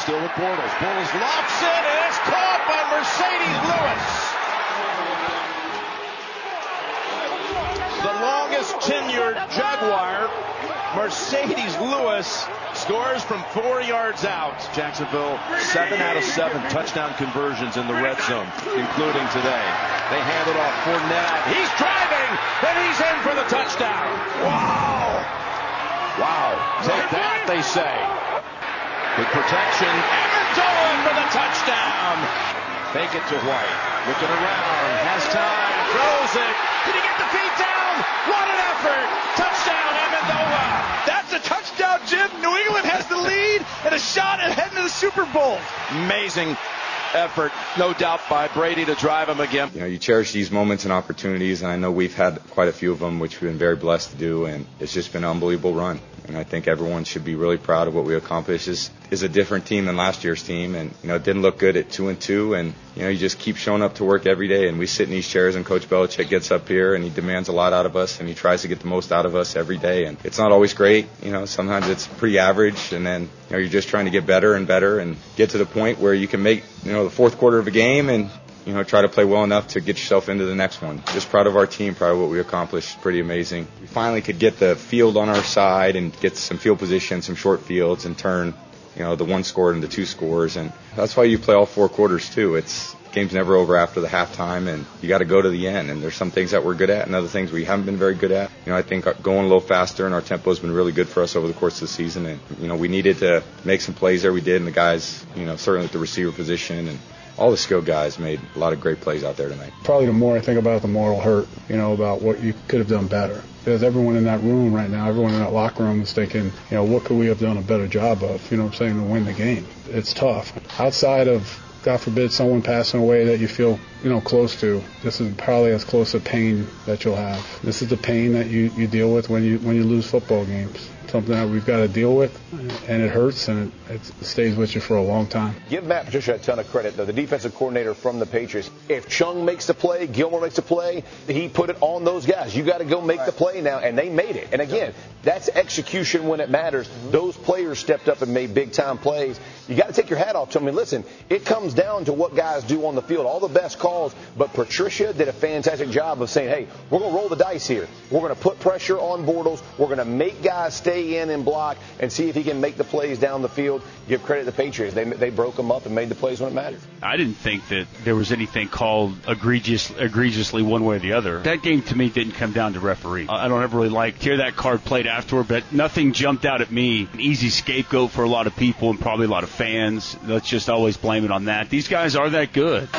still with Bortles. Bortles lofts it, and it's caught by Mercedes Lewis. The longest tenured Jaguar, Mercedes Lewis, scores from 4 yards out. Jacksonville, 7 out of 7 touchdown conversions in the red zone, including today. They hand it off. Fournette. He's driving, and he's in for the touchdown. Wow. Wow. Take that, they say. Good protection. Amendola for the touchdown. Fake it to White. Looking around. Has time. Throws it. Did he get the feet down? What an effort. Touchdown, Amendola. That's a touchdown, Jim. New England has the lead and a shot at heading to the Super Bowl. Amazing effort, no doubt, by Brady to drive him again. You know, you cherish these moments and opportunities, and I know we've had quite a few of them, which we've been very blessed to do, and it's just been an unbelievable run. And I think everyone should be really proud of what we accomplished. This is a different team than last year's team, and it didn't look good at 2-2, and you just keep showing up to work every day, and we sit in these chairs, and Coach Belichick gets up here, and he demands a lot out of us, and he tries to get the most out of us every day, and it's not always great. Sometimes it's pretty average, and then you're just trying to get better and better, and get to the point where you can make the fourth quarter of a game and try to play well enough to get yourself into the next one. Just proud of our team, proud of what we accomplished. Pretty amazing. We finally could get the field on our side and get some field position, some short fields, and turn, the one score into two scores. And that's why you play all four quarters too. Game's never over after the halftime, and you got to go to the end. And there's some things that we're good at and other things we haven't been very good at. I think going a little faster and our tempo has been really good for us over the course of the season. And, we needed to make some plays there. We did, and the guys, certainly at the receiver position and all the skilled guys made a lot of great plays out there tonight. Probably the more I think about it, the more it'll hurt, about what you could have done better. Because everyone in that room right now, everyone in that locker room is thinking, what could we have done a better job of, to win the game. It's tough. Outside of, God forbid, someone passing away that you feel, close to, this is probably as close to pain that you'll have. This is the pain that you deal with when you lose football games. Something that we've got to deal with, and it hurts, and it stays with you for a long time. Give Matt Patricia a ton of credit, though, the defensive coordinator from the Patriots. If Chung makes the play, Gilmore makes the play, he put it on those guys. You got to go make the play now, and they made it. And again, that's execution when it matters. Those players stepped up and made big-time plays. You got to take your hat off to them. Listen, it comes down to what guys do on the field. All the best calls, but Patricia did a fantastic job of saying, hey, we're going to roll the dice here. We're going to put pressure on Bortles. We're going to make guys stay in and block and see if he can make the plays down the field. Give credit to the Patriots. They broke them up and made the plays when it mattered. I didn't think that there was anything called egregiously one way or the other. That game to me didn't come down to referee. I don't ever really hear that card played afterward, but nothing jumped out at me. An easy scapegoat for a lot of people and probably a lot of fans. Let's just always blame it on that. These guys are that good.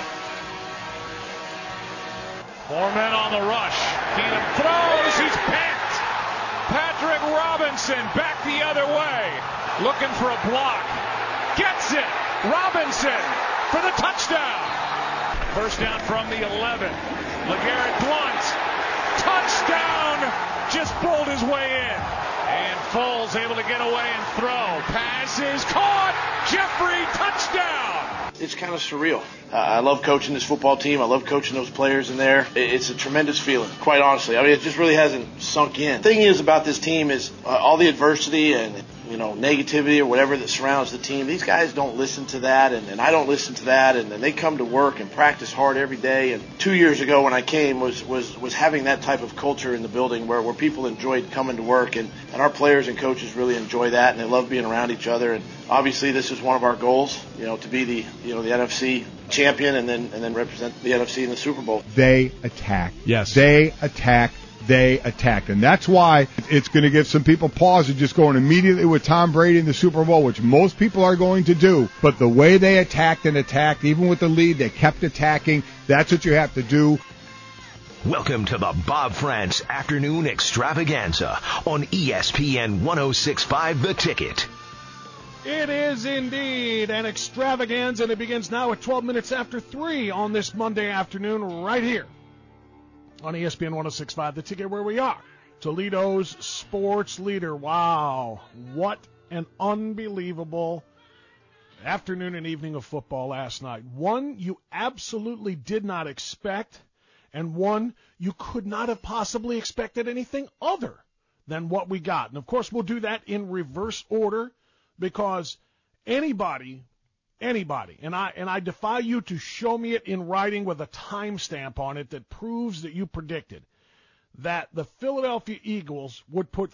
4 men on the rush. Keenum throws. He's picked. Patrick Robinson back the other way. Looking for a block. Gets it. Robinson for the touchdown. First down from the 11. LeGarrette Blount. Touchdown. Just pulled his way in. And Foles able to get away and throw. Pass is caught. Jeffrey, touchdown. It's kind of surreal. I love coaching this football team. I love coaching those players in there. It's a tremendous feeling, quite honestly. It just really hasn't sunk in. The thing is about this team is all the adversity and negativity or whatever that surrounds the team. These guys don't listen to that, and I don't listen to that, and they come to work and practice hard every day. And 2 years ago when I came was having that type of culture in the building where people enjoyed coming to work, and our players and coaches really enjoy that, and they love being around each other. And obviously this is one of our goals, to be the NFC champion and then represent the NFC in the Super Bowl. They attack. Yes. They attack. They attacked. And that's why it's going to give some people pause of just going immediately with Tom Brady in the Super Bowl, which most people are going to do. But the way they attacked, even with the lead, they kept attacking. That's what you have to do. Welcome to the Bob France Afternoon Extravaganza on ESPN 106.5 The Ticket. It is indeed an extravaganza, and it begins now at 12 minutes after 3 on this Monday afternoon right here on ESPN 106.5 The Ticket, where we are. Toledo's sports leader. Wow, what an unbelievable afternoon and evening of football last night. One you absolutely did not expect, and one you could not have possibly expected anything other than what we got. And, of course, we'll do that in reverse order, because Anybody, and I defy you to show me it in writing with a timestamp on it that proves that you predicted that the Philadelphia Eagles would put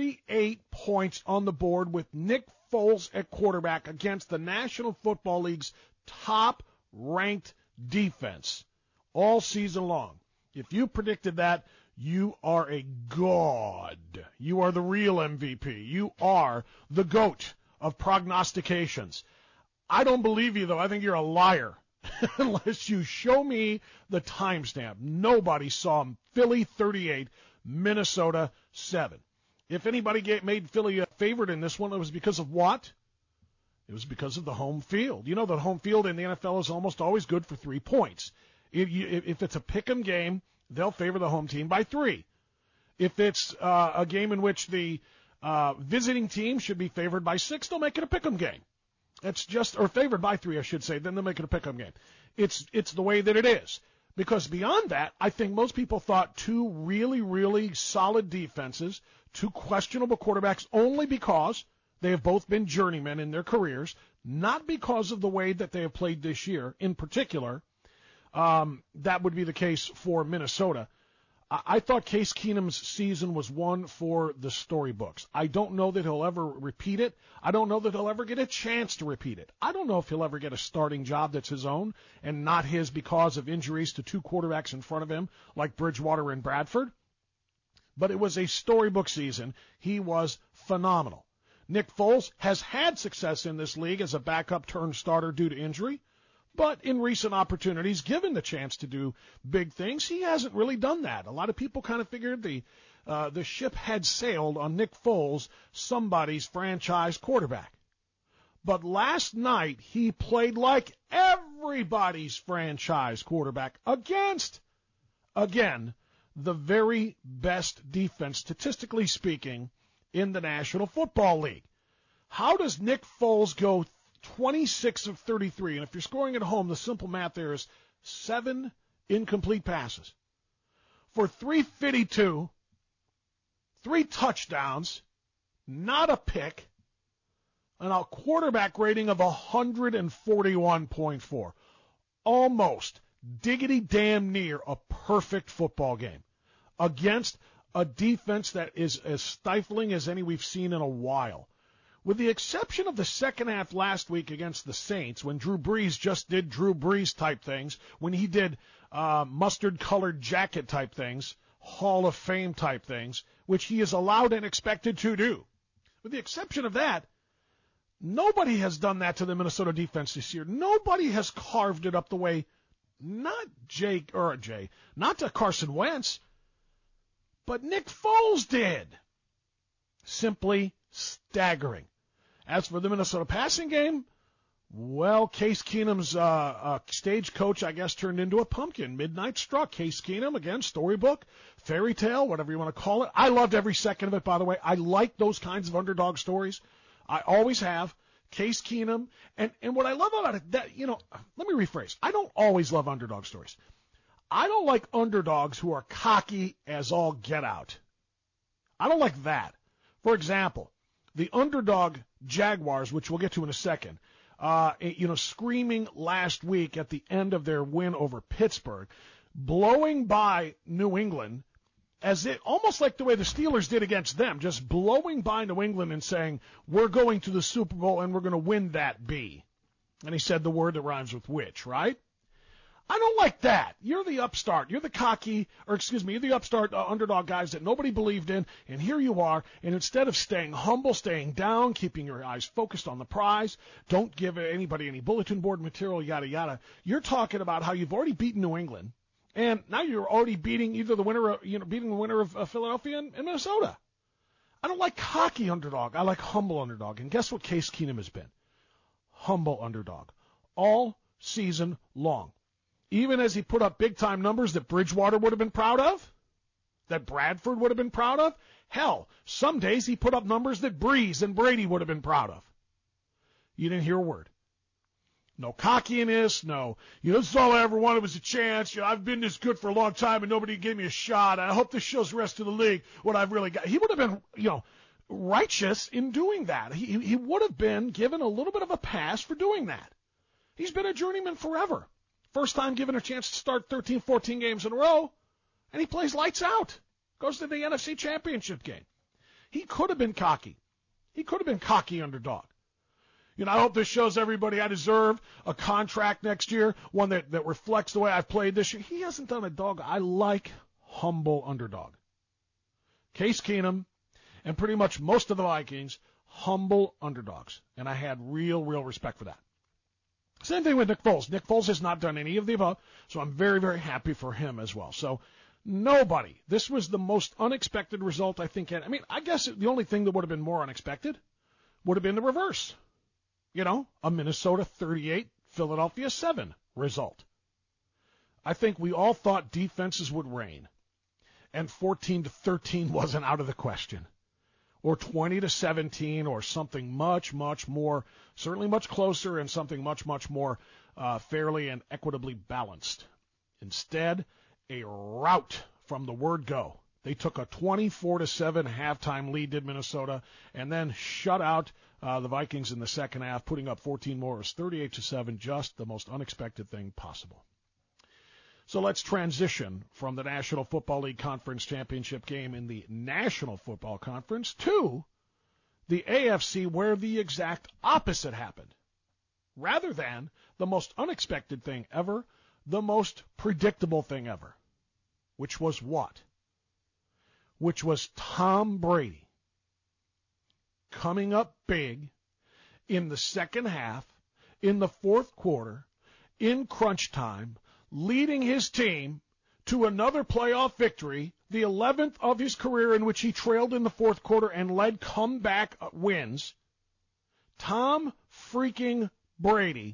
38 points on the board with Nick Foles at quarterback against the National Football League's top-ranked defense all season long. If you predicted that, you are a god. You are the real MVP. You are the GOAT of prognostications. I don't believe you, though. I think you're a liar. Unless you show me the timestamp. Nobody saw Philly 38, Minnesota 7. If anybody made Philly a favorite in this one, it was because of what? It was because of the home field. You know, the home field in the NFL is almost always good for 3 points. If it's a pick'em game, they'll favor the home team by 3. If it's a game in which the visiting team should be favored by 6, they'll make it a pick'em game. It's just, or favored by 3, I should say, then they'll make it a pick'em game. It's the way that it is. Because beyond that, I think most people thought 2 really, really solid defenses, 2 questionable quarterbacks, only because they have both been journeymen in their careers, not because of the way that they have played this year. In particular, that would be the case for Minnesota. I thought Case Keenum's season was one for the storybooks. I don't know that he'll ever repeat it. I don't know that he'll ever get a chance to repeat it. I don't know if he'll ever get a starting job that's his own and not his because of injuries to 2 quarterbacks in front of him like Bridgewater and Bradford. But it was a storybook season. He was phenomenal. Nick Foles has had success in this league as a backup turned starter due to injury. But in recent opportunities, given the chance to do big things, he hasn't really done that. A lot of people kind of figured the ship had sailed on Nick Foles, somebody's franchise quarterback. But last night, he played like everybody's franchise quarterback against, again, the very best defense, statistically speaking, in the National Football League. How does Nick Foles go 26 of 33, and if you're scoring at home, the simple math there is 7 incomplete passes for 352, 3 touchdowns, not a pick, and a quarterback rating of 141.4. Almost, diggity damn near a perfect football game against a defense that is as stifling as any we've seen in a while. With the exception of the second half last week against the Saints, when Drew Brees just did Drew Brees type things, when he did mustard-colored jacket type things, Hall of Fame type things, which he is allowed and expected to do. With the exception of that, nobody has done that to the Minnesota defense this year. Nobody has carved it up the way, not to Carson Wentz, but Nick Foles did. Simply staggering. As for the Minnesota passing game, well, Case Keenum's stagecoach, I guess, turned into a pumpkin. Midnight struck. Case Keenum, again, storybook, fairy tale, whatever you want to call it. I loved every second of it, by the way. I like those kinds of underdog stories. I always have. Case Keenum. And what I love about it, that, let me rephrase. I don't always love underdog stories. I don't like underdogs who are cocky as all get out. I don't like that. For example, the underdog Jaguars, which we'll get to in a second, screaming last week at the end of their win over Pittsburgh, blowing by New England, almost like the way the Steelers did against them, just blowing by New England and saying, we're going to the Super Bowl and we're going to win that B. And he said the word that rhymes with which, right? I don't like that. You're the upstart. You're the upstart underdog guys that nobody believed in, and here you are, and instead of staying humble, staying down, keeping your eyes focused on the prize, don't give anybody any bulletin board material, yada, yada. You're talking about how you've already beaten New England, and now you're already beating either the winner of Philadelphia and Minnesota. I don't like cocky underdog. I like humble underdog. And guess what Case Keenum has been? Humble underdog. All season long. Even as he put up big-time numbers that Bridgewater would have been proud of, that Bradford would have been proud of, hell, some days he put up numbers that Brees and Brady would have been proud of. You didn't hear a word. No cockiness, no, this is all I ever wanted was a chance. I've been this good for a long time and nobody gave me a shot. I hope this shows the rest of the league what I've really got. He would have been, righteous in doing that. He would have been given a little bit of a pass for doing that. He's been a journeyman forever. First time given a chance to start 13, 14 games in a row, and he plays lights out. Goes to the NFC Championship game. He could have been cocky. He could have been cocky underdog. I hope this shows everybody I deserve a contract next year, one that reflects the way I've played this year. He hasn't done a dog. I like humble underdog. Case Keenum and pretty much most of the Vikings, humble underdogs. And I had real respect for that. Same thing with Nick Foles. Nick Foles has not done any of the above, so I'm very, very happy for him as well. So nobody. This was the most unexpected result I think. I guess the only thing that would have been more unexpected would have been the reverse. A Minnesota 38, Philadelphia 7 result. I think we all thought defenses would reign, and 14-13 wasn't out of the question. Or 20-17, or something much, much more, certainly much closer, and something much, much more fairly and equitably balanced. Instead, a rout from the word go. They took a 24-7 halftime lead, did Minnesota, and then shut out the Vikings in the second half, putting up 14 more. It was 38-7, just the most unexpected thing possible. So let's transition from the National Football League Conference Championship game in the National Football Conference to the AFC, where the exact opposite happened. Rather than the most unexpected thing ever, the most predictable thing ever. Which was what? Which was Tom Brady coming up big in the second half, in the fourth quarter, in crunch time, leading his team to another playoff victory, the 11th of his career in which he trailed in the fourth quarter and led comeback wins. Tom freaking Brady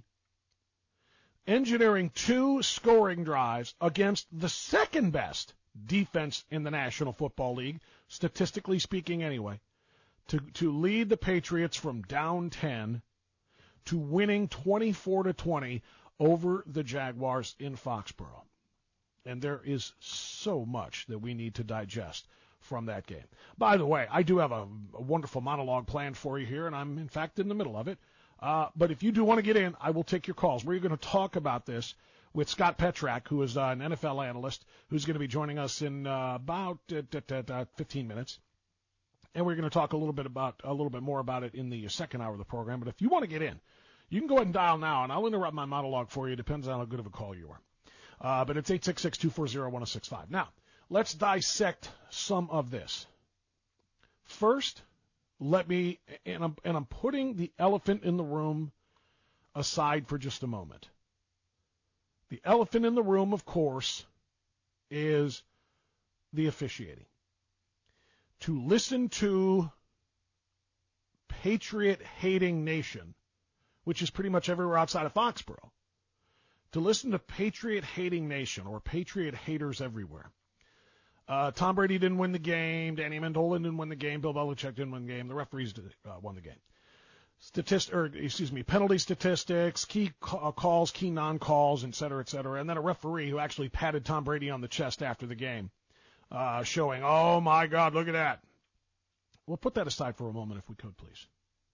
engineering 2 scoring drives against the second best defense in the National Football League, statistically speaking anyway, to lead the Patriots from down 10 to winning 24-20 over the Jaguars in Foxborough. And there is so much that we need to digest from that game. By the way, I do have a wonderful monologue planned for you here, and I'm, in fact, in the middle of it. But if you do want to get in, I will take your calls. We're going to talk about this with Scott Petrak, who is an NFL analyst, who's going to be joining us in about 15 minutes. And we're going to talk a little bit more about it in the second hour of the program. But if you want to get in, you can go ahead and dial now, and I'll interrupt my monologue for you. Depends on how good of a call you are. But it's 866-240-1065. Now, let's dissect some of this. First, I'm putting the elephant in the room aside for just a moment. The elephant in the room, of course, is the officiating. To listen to Patriot-hating nation, which is pretty much everywhere outside of Foxborough, to listen to Patriot-hating nation or Patriot haters everywhere. Tom Brady didn't win the game. Danny Amendola didn't win the game. Bill Belichick didn't win the game. The referees won the game. Penalty statistics, key calls, key non-calls, et cetera, and then a referee who actually patted Tom Brady on the chest after the game, showing, oh my God, look at that. We'll put that aside for a moment if we could, please.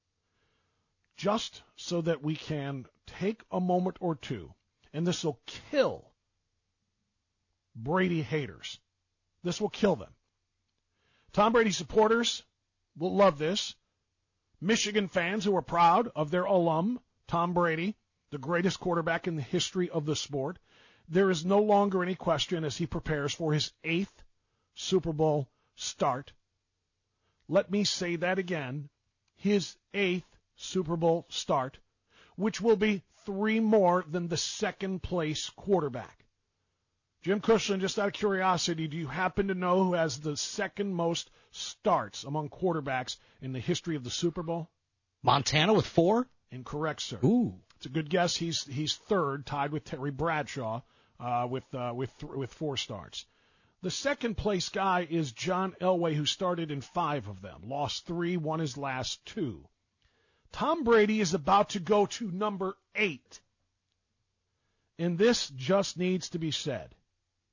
Just so that we can take a moment or two, and this will kill Brady haters. This will kill them. Tom Brady supporters will love this. Michigan fans who are proud of their alum, Tom Brady, the greatest quarterback in the history of the sport. There is no longer any question as he prepares for his 8th Super Bowl start. Let me say that again. His 8th Super Bowl start, which will be 3 more than the second place quarterback. Jim Cushman, just out of curiosity, do you happen to know who has the second most starts among quarterbacks in the history of the Super Bowl? Montana with 4? Incorrect, sir. Ooh. It's a good guess. He's third, tied with Terry Bradshaw with 4 starts. The second place guy is John Elway, who started in 5 of them, lost 3, won his last 2. Tom Brady is about to go to number 8. And this just needs to be said,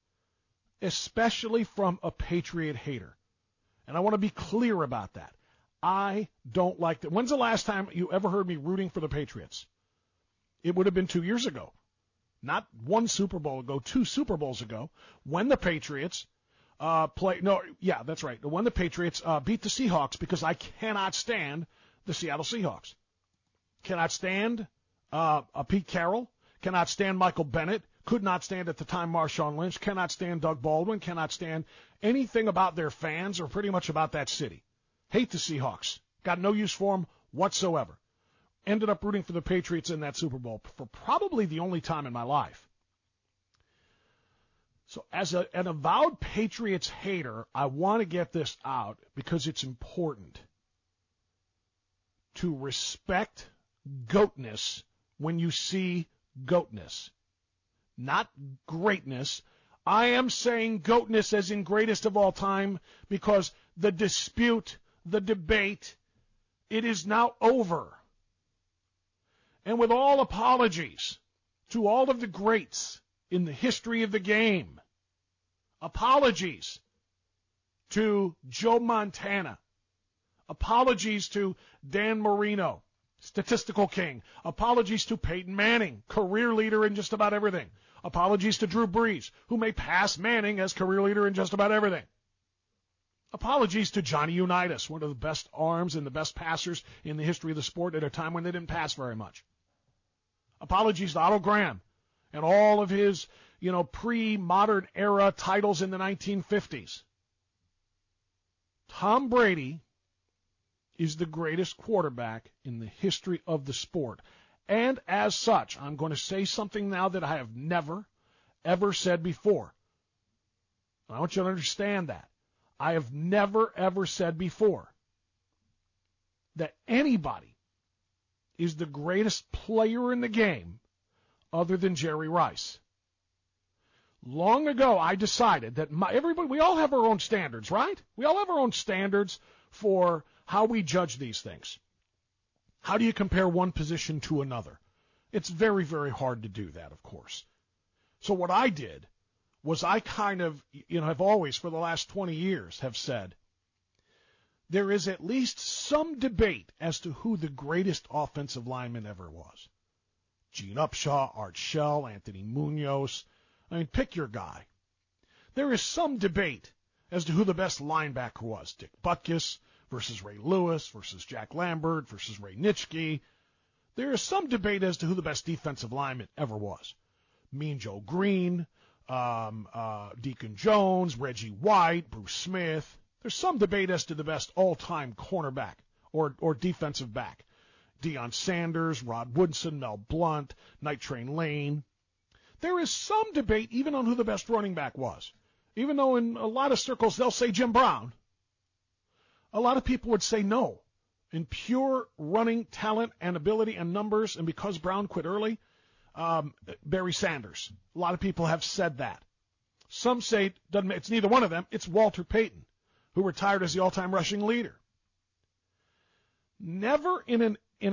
especially from a Patriot hater. And I want to be clear about that. I don't like that. When's the last time you ever heard me rooting for the Patriots? It would have been 2 years ago. Not one Super Bowl ago, 2 Super Bowls ago, when the Patriots when the Patriots beat the Seahawks, because I cannot stand the Seattle Seahawks. Cannot stand Pete Carroll. Cannot stand Michael Bennett. Could not stand at the time Marshawn Lynch. Cannot stand Doug Baldwin. Cannot stand anything about their fans or pretty much about that city. Hate the Seahawks. Got no use for them whatsoever. Ended up rooting for the Patriots in that Super Bowl for probably the only time in my life. So as an avowed Patriots hater, I want to get this out because it's important to respect goatness when you see goatness. Not greatness. I am saying goatness as in greatest of all time because the dispute, the debate, it is now over. And with all apologies to all of the greats in the history of the game, apologies to Joe Montana, apologies to Dan Marino, statistical king, apologies to Peyton Manning, career leader in just about everything, apologies to Drew Brees, who may pass Manning as career leader in just about everything. Apologies to Johnny Unitas, one of the best arms and the best passers in the history of the sport at a time when they didn't pass very much. Apologies to Otto Graham and all of his, pre-modern era titles in the 1950s. Tom Brady is the greatest quarterback in the history of the sport. And as such, I'm going to say something now that I have never, ever said before. And I want you to understand that. I have never, ever said before that anybody is the greatest player in the game other than Jerry Rice. Long ago, I decided that we all have our own standards, right? We all have our own standards for how we judge these things. How do you compare one position to another? It's very, very hard to do that, of course. So what I did was I kind of, have always, for the last 20 years, have said, there is at least some debate as to who the greatest offensive lineman ever was. Gene Upshaw, Art Shell, Anthony Munoz. Pick your guy. There is some debate as to who the best linebacker was. Dick Butkus versus Ray Lewis versus Jack Lambert versus Ray Nitschke. There is some debate as to who the best defensive lineman ever was. Mean Joe Green, Deacon Jones, Reggie White, Bruce Smith. There's some debate as to the best all-time cornerback or defensive back. Deion Sanders, Rod Woodson, Mel Blount, Night Train Lane. There is some debate even on who the best running back was. Even though in a lot of circles they'll say Jim Brown, a lot of people would say no. In pure running talent and ability and numbers, and because Brown quit early, Barry Sanders. A lot of people have said that. Some say it's neither one of them. It's Walter Payton, who retired as the all-time rushing leader. Never in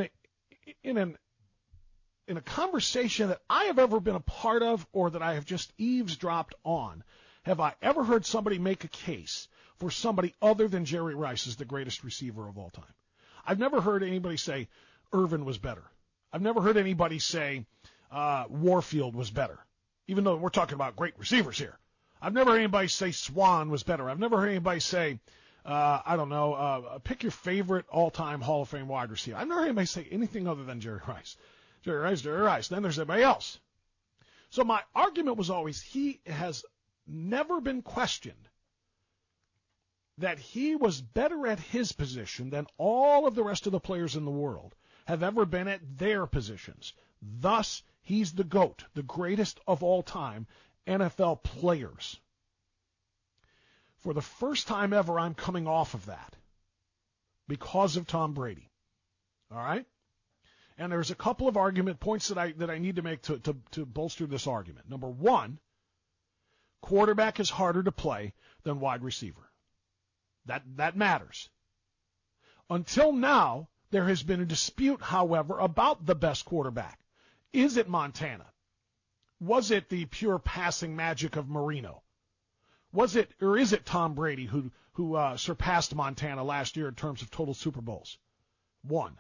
a conversation that I have ever been a part of or that I have just eavesdropped on, have I ever heard somebody make a case for somebody other than Jerry Rice as the greatest receiver of all time. I've never heard anybody say Irvin was better. I've never heard anybody say Warfield was better, even though we're talking about great receivers here. I've never heard anybody say Swan was better. I've never heard anybody say, pick your favorite all-time Hall of Fame wide receiver. I've never heard anybody say anything other than Jerry Rice. Jerry Rice. Then there's everybody else. So my argument was always he has never been questioned that he was better at his position than all of the rest of the players in the world have ever been at their positions. Thus, he's the GOAT, the greatest of all time NFL players. For the first time ever, I'm coming off of that because of Tom Brady. All right? And there's a couple of argument points that I need to make to bolster this argument. Number one, quarterback is harder to play than wide receiver. That matters. Until now, there has been a dispute, however, about the best quarterback. Is it Montana? Was it the pure passing magic of Marino? Was it, or is it Tom Brady who who surpassed Montana last year in terms of total Super Bowls. 1.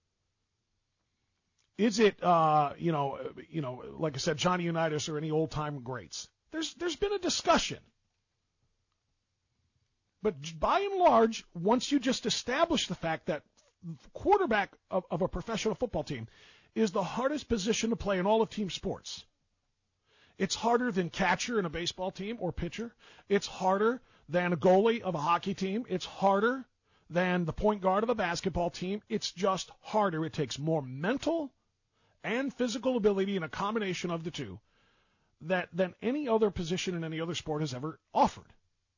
Is it, like I said, Johnny Unitas or any old-time greats? There's been a discussion. But by and large, once you just establish the fact that quarterback of a professional football team is the hardest position to play in all of team sports. It's harder than catcher in a baseball team or pitcher. It's harder than a goalie of a hockey team. It's harder than the point guard of a basketball team. It's just harder. It takes more mental and physical ability and a combination of the two than any other position in any other sport has ever offered.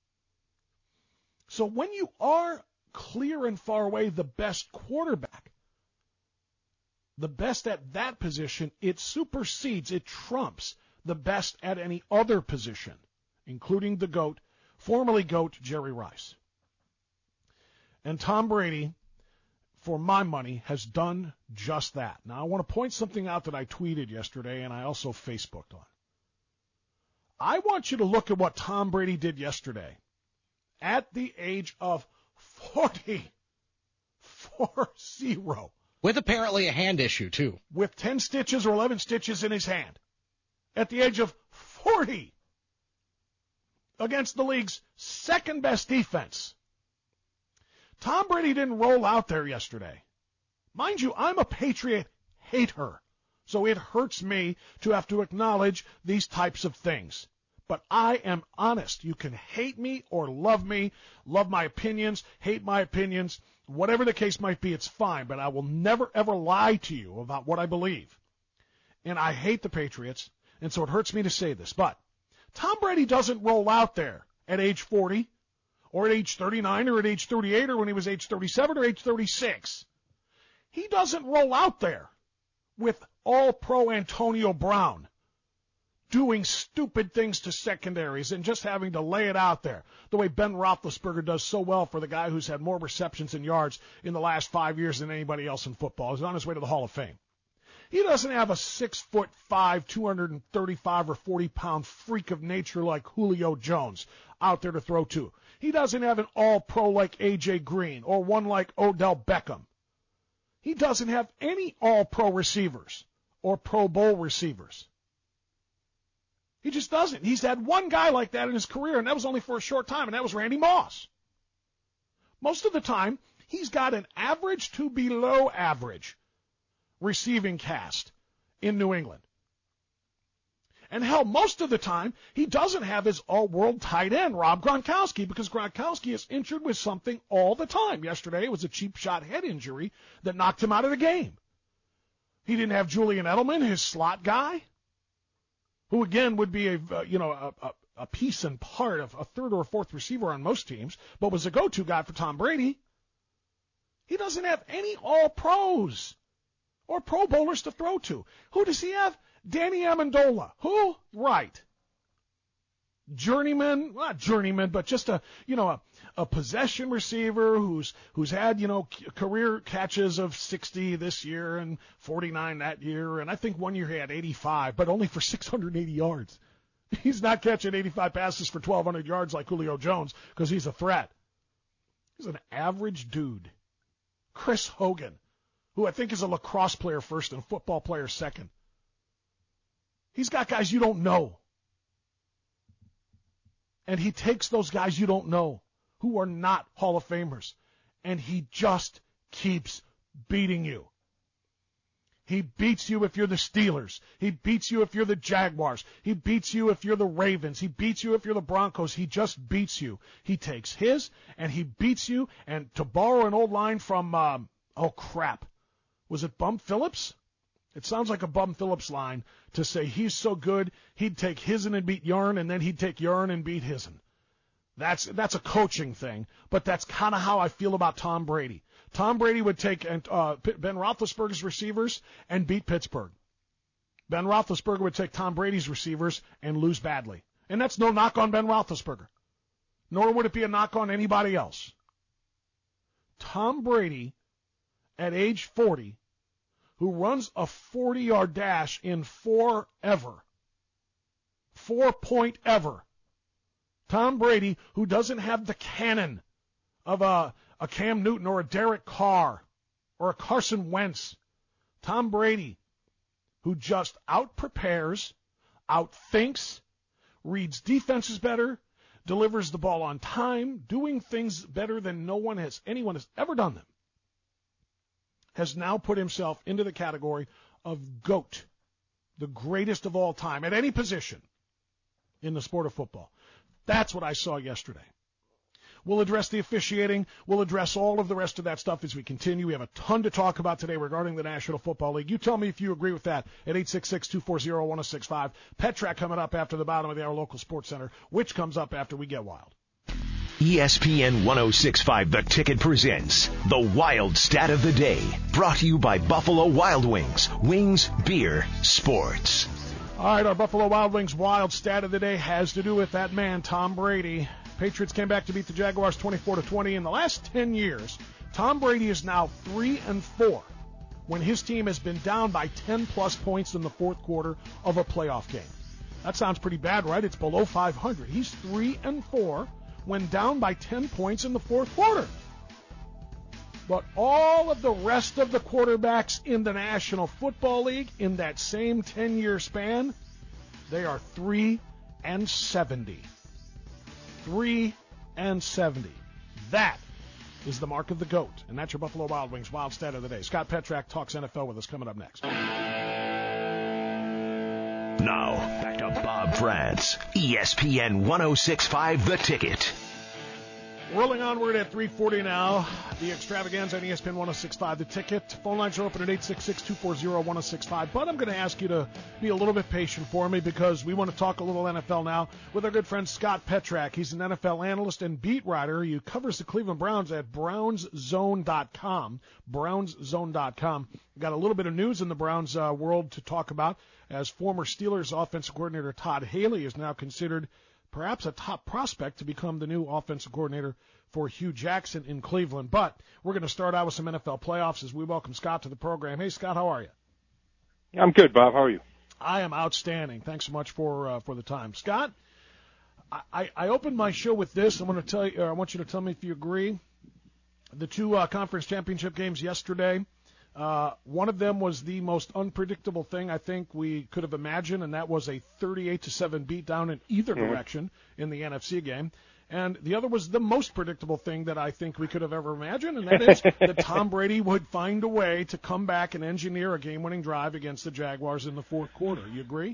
So when you are clear and far away the best quarterback, the best at that position, it supersedes, it trumps the best at any other position, including the GOAT, formerly GOAT Jerry Rice. And Tom Brady, for my money, has done just that. Now, I want to point something out that I tweeted yesterday and I also Facebooked on. I want you to look at what Tom Brady did yesterday at the age of 40. 40. With apparently a hand issue, too. With 10 stitches or 11 stitches in his hand. At the age of 40. Against the league's second best defense. Tom Brady didn't roll out there yesterday. Mind you, I'm a Patriot hater. So it hurts me to have to acknowledge these types of things. But I am honest. You can hate me or love my opinions, hate my opinions, whatever the case might be, it's fine. But I will never, ever lie to you about what I believe. And I hate the Patriots, and so it hurts me to say this. But Tom Brady doesn't roll out there at age 40 or at age 39 or at age 38 or when he was age 37 or age 36. He doesn't roll out there with all-pro Antonio Brown doing stupid things to secondaries and just having to lay it out there, the way Ben Roethlisberger does so well for the guy who's had more receptions and yards in the last 5 years than anybody else in football. He's on his way to the Hall of Fame. He doesn't have a 6'5", 235 or 40-pound freak of nature like Julio Jones out there to throw to. He doesn't have an all-pro like A.J. Green or one like Odell Beckham. He doesn't have any all-pro receivers or Pro Bowl receivers. He just doesn't. He's had one guy like that in his career, and that was only for a short time, and that was Randy Moss. Most of the time, he's got an average to below average receiving cast in New England. And hell, most of the time, he doesn't have his all-world tight end, Rob Gronkowski, because Gronkowski is injured with something all the time. Yesterday, it was a cheap shot head injury that knocked him out of the game. He didn't have Julian Edelman, his slot guy, who again would be a piece and part of a third or fourth receiver on most teams, but was a go-to guy for Tom Brady. He doesn't have any all-pros or Pro Bowlers to throw to. Who does he have? Danny Amendola. Who? Right. Journeyman, not journeyman, but just a possession receiver who's had, career catches of 60 this year and 49 that year. And I think one year he had 85, but only for 680 yards. He's not catching 85 passes for 1,200 yards like Julio Jones because he's a threat. He's an average dude. Chris Hogan, who I think is a lacrosse player first and a football player second. He's got guys you don't know. And he takes those guys you don't know who are not Hall of Famers, and he just keeps beating you. He beats you if you're the Steelers. He beats you if you're the Jaguars. He beats you if you're the Ravens. He beats you if you're the Broncos. He just beats you. He takes his, and he beats you. And to borrow an old line from, was it Bum Phillips? It sounds like a Bum Phillips line to say he's so good, he'd take his'n and beat yourn, and then he'd take yourn and beat his'n. That's a coaching thing, but that's kind of how I feel about Tom Brady. Tom Brady would take Ben Roethlisberger's receivers and beat Pittsburgh. Ben Roethlisberger would take Tom Brady's receivers and lose badly. And that's no knock on Ben Roethlisberger, nor would it be a knock on anybody else. Tom Brady, at age 40, who runs a 40-yard dash in 4 point ever. Tom Brady, who doesn't have the cannon of a Cam Newton or a Derek Carr or a Carson Wentz. Tom Brady, who just out-prepares, out-thinks, reads defenses better, delivers the ball on time, doing things better than anyone has ever done them, has now put himself into the category of GOAT, the greatest of all time at any position in the sport of football. That's what I saw yesterday. We'll address the officiating. We'll address all of the rest of that stuff as we continue. We have a ton to talk about today regarding the National Football League. You tell me if you agree with that at 866-240-1065. Pet Track coming up after the bottom of the hour, local sports center, which comes up after we get wild. ESPN 1065 The Ticket presents the Wild Stat of the Day, brought to you by Buffalo Wild Wings. Wings, beer, sports. All right, our Buffalo Wild Wings Wild Stat of the Day has to do with that man, Tom Brady. Patriots came back to beat the Jaguars 24-20. In the last 10 years, Tom Brady is now 3-4 when his team has been down by 10-plus points in the fourth quarter of a playoff game. That sounds pretty bad, right? It's below 500. He's 3-4 when down by 10 points in the fourth quarter. But all of the rest of the quarterbacks in the National Football League in that same 10-year span, they are 3-70. 3-70. That is the mark of the GOAT. And that's your Buffalo Wild Wings Wild Stat of the Day. Scott Petrak talks NFL with us coming up next. Now, back to Bob France, ESPN 1065 The Ticket. Rolling onward at 3:40 now. The extravaganza on ESPN 1065 The Ticket. Phone lines are open at 866-240-1065. But I'm going to ask you to be a little bit patient for me because we want to talk a little NFL now with our good friend Scott Petrak. He's an NFL analyst and beat writer. He covers the Cleveland Browns at BrownsZone.com. BrownsZone.com. We've got a little bit of news in the Browns world to talk about as former Steelers offensive coordinator Todd Haley is now considered perhaps a top prospect to become the new offensive coordinator for Hugh Jackson in Cleveland. But we're going to start out with some NFL playoffs as we welcome Scott to the program. Hey, Scott, how are you? I'm good, Bob. How are you? I am outstanding. Thanks so much for the time. Scott, I opened my show with this. I want you to tell me if you agree. The two conference championship games yesterday, one of them was the most unpredictable thing I think we could have imagined, and that was a 38-7 beatdown in either direction in the NFC game. And the other was the most predictable thing that I think we could have ever imagined, and that is that Tom Brady would find a way to come back and engineer a game-winning drive against the Jaguars in the fourth quarter. You agree?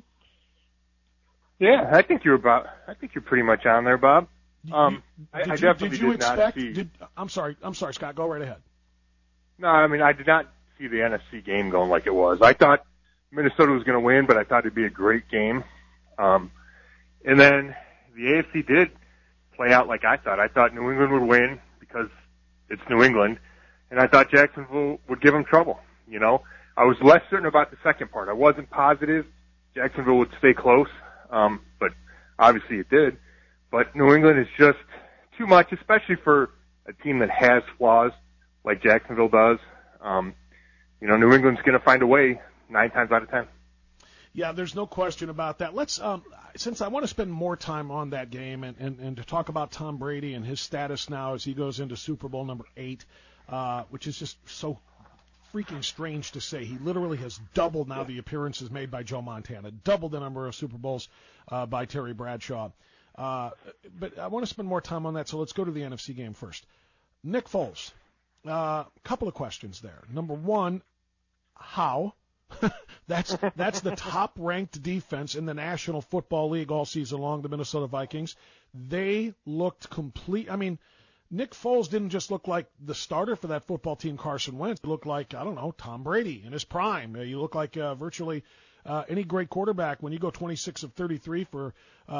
Yeah, I think you're pretty much on there, Bob. I definitely did not see. I'm sorry, Scott. Go right ahead. No, I mean I did not see the NFC game going like it was. I thought Minnesota was going to win, but I thought it'd be a great game. And then the AFC did play out like I thought. I thought New England would win because it's New England, and I thought Jacksonville would give them trouble. You know, I was less certain about the second part. I wasn't positive Jacksonville would stay close, but obviously it did. But New England is just too much, especially for a team that has flaws like Jacksonville does. You know, New England's going to find a way 9 times out of 10. Yeah, there's no question about that. Let's, since I want to spend more time on that game and to talk about Tom Brady and his status now as he goes into Super Bowl number 8, which is just so freaking strange to say. He literally has doubled now the appearances made by Joe Montana, doubled the number of Super Bowls by Terry Bradshaw. But I want to spend more time on that, so let's go to the NFC game first. Nick Foles. Couple of questions there. Number one, how? That's the top-ranked defense in the National Football League all season long, the Minnesota Vikings. They looked complete. I mean, Nick Foles didn't just look like the starter for that football team, Carson Wentz. He looked like, I don't know, Tom Brady in his prime. You look like virtually any great quarterback when you go 26 of 33 for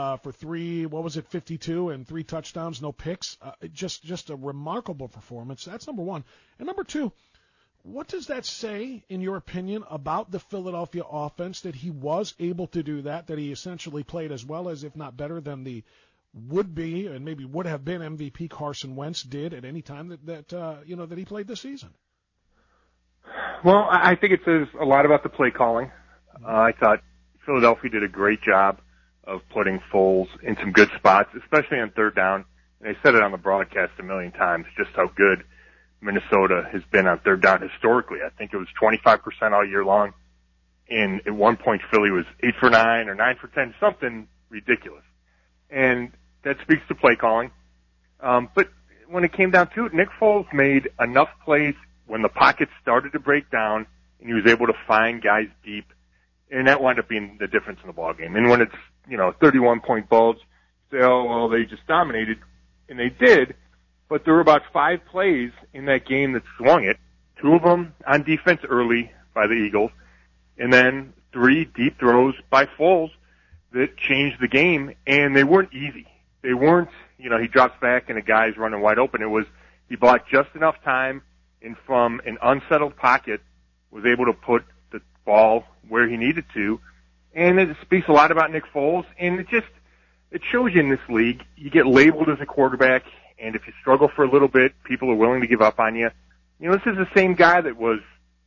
52 and 3 touchdowns, no picks. Just a remarkable performance. That's number one. And number two, what does that say, in your opinion, about the Philadelphia offense that he was able to do that he essentially played as well as, if not better, than the would-be and maybe would have been MVP Carson Wentz did at any time that he played this season? Well, I think it says a lot about the play calling. I thought Philadelphia did a great job of putting Foles in some good spots, especially on third down. And they said it on the broadcast a million times, just how good Minnesota has been on third down historically. I think it was 25% all year long. And at one point, Philly was 8 for 9 or 9 for 10, something ridiculous. And that speaks to play calling. But when it came down to it, Nick Foles made enough plays when the pocket started to break down and he was able to find guys deep. And that wound up being the difference in the ballgame. And when it's, 31-point bulge, say, oh, well, they just dominated. And they did. But there were about 5 plays in that game that swung it. 2 of them on defense early by the Eagles. And then 3 deep throws by Foles that changed the game. And they weren't easy. They weren't, he drops back and a guy's running wide open. It was, he bought just enough time and from an unsettled pocket was able to put the ball where he needed to. And it speaks a lot about Nick Foles. And it shows you in this league, you get labeled as a quarterback. And if you struggle for a little bit, people are willing to give up on you. This is the same guy that was,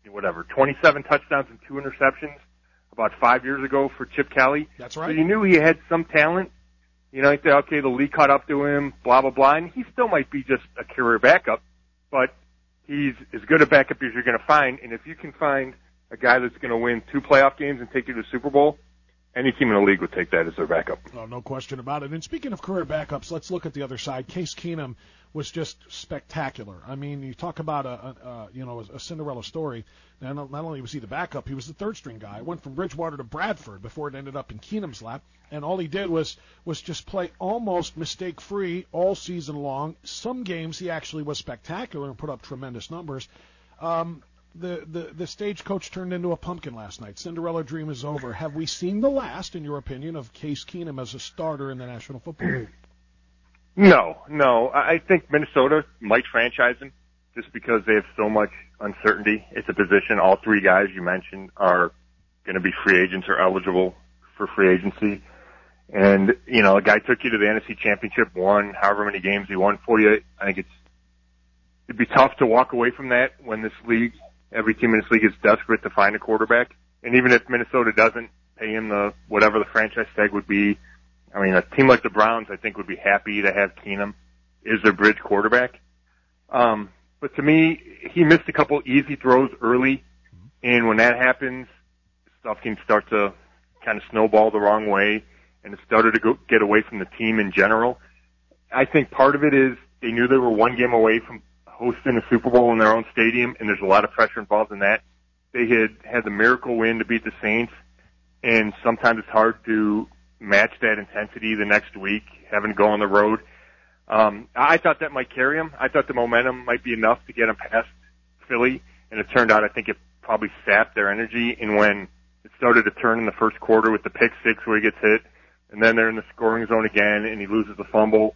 27 touchdowns and 2 interceptions about 5 years ago for Chip Kelly. That's right. So you knew he had some talent. You think, okay, the league caught up to him, blah, blah, blah. And he still might be just a career backup, but he's as good a backup as you're going to find. And if you can find a guy that's going to win 2 playoff games and take you to the Super Bowl, any team in the league would take that as their backup. Oh, no question about it. And speaking of career backups, let's look at the other side. Case Keenum was just spectacular. I mean, you talk about a Cinderella story. Now, not only was he the backup, he was the third-string guy. It went from Bridgewater to Bradford before it ended up in Keenum's lap. And all he did was just play almost mistake-free all season long. Some games he actually was spectacular and put up tremendous numbers. The stagecoach turned into a pumpkin last night. Cinderella dream is over. Have we seen the last, in your opinion, of Case Keenum as a starter in the National Football League? No. I think Minnesota might franchise him just because they have so much uncertainty. It's a position all 3 guys you mentioned are going to be free agents or eligible for free agency. And, a guy took you to the NFC Championship, won however many games he won for you. I think it'd be tough to walk away from that when this league, every team in this league is desperate to find a quarterback. And even if Minnesota doesn't pay him whatever the franchise tag would be, I mean, a team like the Browns, I think, would be happy to have Keenum as their bridge quarterback. But to me, he missed a couple easy throws early. And when that happens, stuff can start to kind of snowball the wrong way. And it started to get away from the team in general. I think part of it is they knew they were 1 game away from hosting a Super Bowl in their own stadium, and there's a lot of pressure involved in that. They had the miracle win to beat the Saints, and sometimes it's hard to match that intensity the next week, having to go on the road. I thought that might carry him. I thought the momentum might be enough to get him past Philly, and it turned out I think it probably sapped their energy. And when it started to turn in the first quarter with the pick 6 where he gets hit, and then they're in the scoring zone again, and he loses the fumble,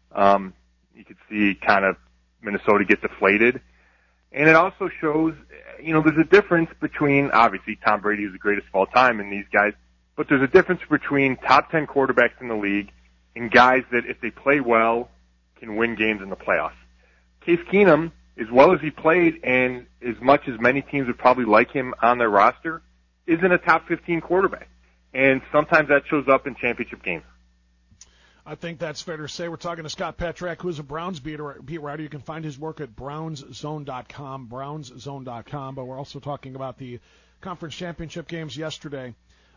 you could see kind of Minnesota get deflated. And it also shows, there's a difference between, obviously, Tom Brady is the greatest of all time and these guys, but there's a difference between top 10 quarterbacks in the league and guys that, if they play well, can win games in the playoffs. Case Keenum, as well as he played, and as much as many teams would probably like him on their roster, isn't a top 15 quarterback. And sometimes that shows up in championship games. I think that's fair to say. We're talking to Scott Petrak, who's a Browns beat writer. You can find his work at brownszone.com, brownszone.com. But we're also talking about the conference championship games yesterday.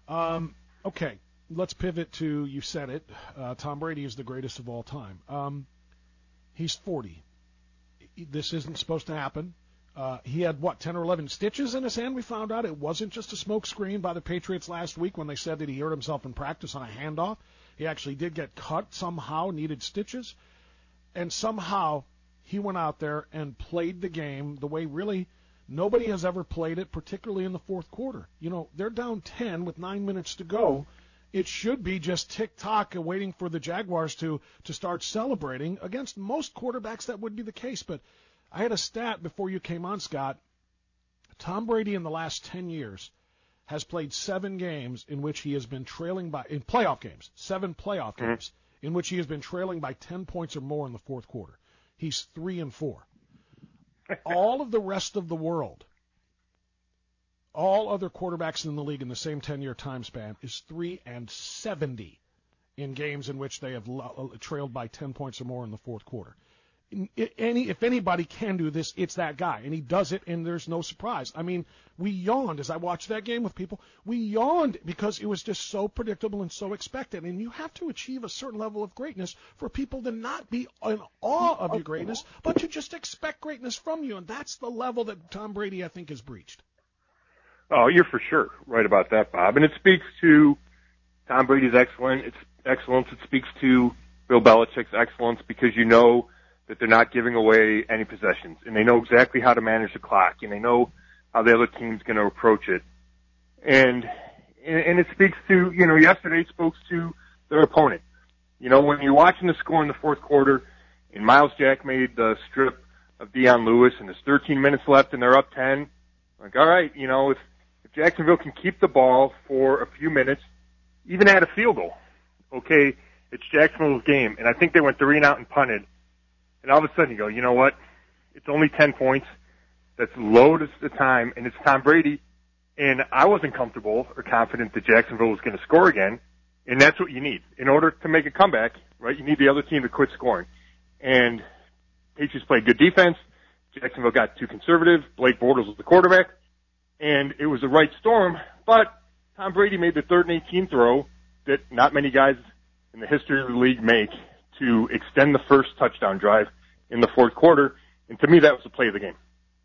Okay, let's pivot to, you said it, Tom Brady is the greatest of all time. He's 40. This isn't supposed to happen. He had, 10 or 11 stitches in his hand, we found out. It wasn't just a smoke screen by the Patriots last week when they said that he hurt himself in practice on a handoff. He actually did get cut somehow, needed stitches. And somehow he went out there and played the game the way really nobody has ever played it, particularly in the fourth quarter. They're down 10 with 9 minutes to go. It should be just tick-tock waiting for the Jaguars to start celebrating. Against most quarterbacks, that would be the case. But I had a stat before you came on, Scott. Tom Brady in the last 10 years has played 7 games in which he has been trailing by, in playoff games, 7 playoff games in which he has been trailing by 10 points or more in the fourth quarter. He's 3-4. All of the rest of the world, all other quarterbacks in the league in the same 10-year time span, is 3-70. in games in which they have trailed by 10 points or more in the fourth quarter. If anybody can do this, it's that guy, and he does it, and there's no surprise. I mean, we yawned as I watched that game with people. We yawned because it was just so predictable and so expected, and you have to achieve a certain level of greatness for people to not be in awe of your greatness, but to just expect greatness from you, and that's the level that Tom Brady, I think, has breached. Oh, you're for sure right about that, Bob, and it speaks to Tom Brady's excellence. It speaks to Bill Belichick's excellence because you know that they're not giving away any possessions, and they know exactly how to manage the clock, and they know how the other team's going to approach it. And it speaks to, yesterday it spoke to their opponent. When you're watching the score in the fourth quarter, and Miles Jack made the strip of Dion Lewis, and there's 13 minutes left, and they're up 10, like, all right, if Jacksonville can keep the ball for a few minutes, even at a field goal, okay, it's Jacksonville's game. And I think they went 3-and-out and punted. And all of a sudden you go, you know what? It's only 10 points. That's low to the time, and it's Tom Brady. And I wasn't comfortable or confident that Jacksonville was going to score again. And that's what you need. In order to make a comeback, right, you need the other team to quit scoring. And Patriots played good defense. Jacksonville got too conservative. Blake Bortles was the quarterback. And it was the right storm. But Tom Brady made the 3rd and 18 throw that not many guys in the history of the league make to extend the first touchdown drive in the fourth quarter, and to me that was the play of the game.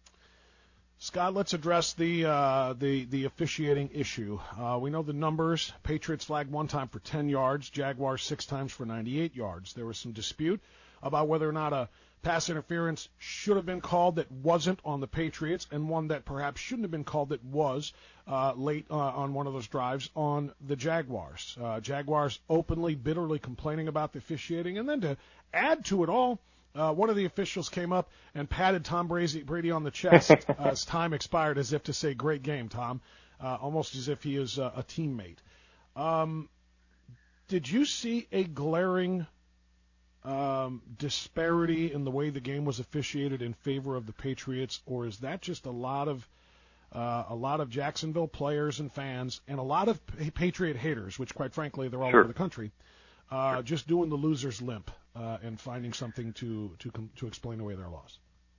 Scott, let's address the officiating issue. We know the numbers. Patriots flagged one time for 10 yards, Jaguars 6 times for 98 yards. There was some dispute about whether or not a pass interference should have been called that wasn't on the Patriots, and one that perhaps shouldn't have been called that was late on one of those drives on the Jaguars. Jaguars openly, bitterly complaining about the officiating, and then to add to it all, one of the officials came up and patted Tom Brady on the chest as time expired, as if to say, great game, Tom, almost as if he is a teammate. Did you see a glaring disparity in the way the game was officiated in favor of the Patriots, or is that just a lot of Jacksonville players and fans and a lot of Patriot haters, which quite frankly they're all over the country, just doing the loser's limp and finding something to explain away their loss?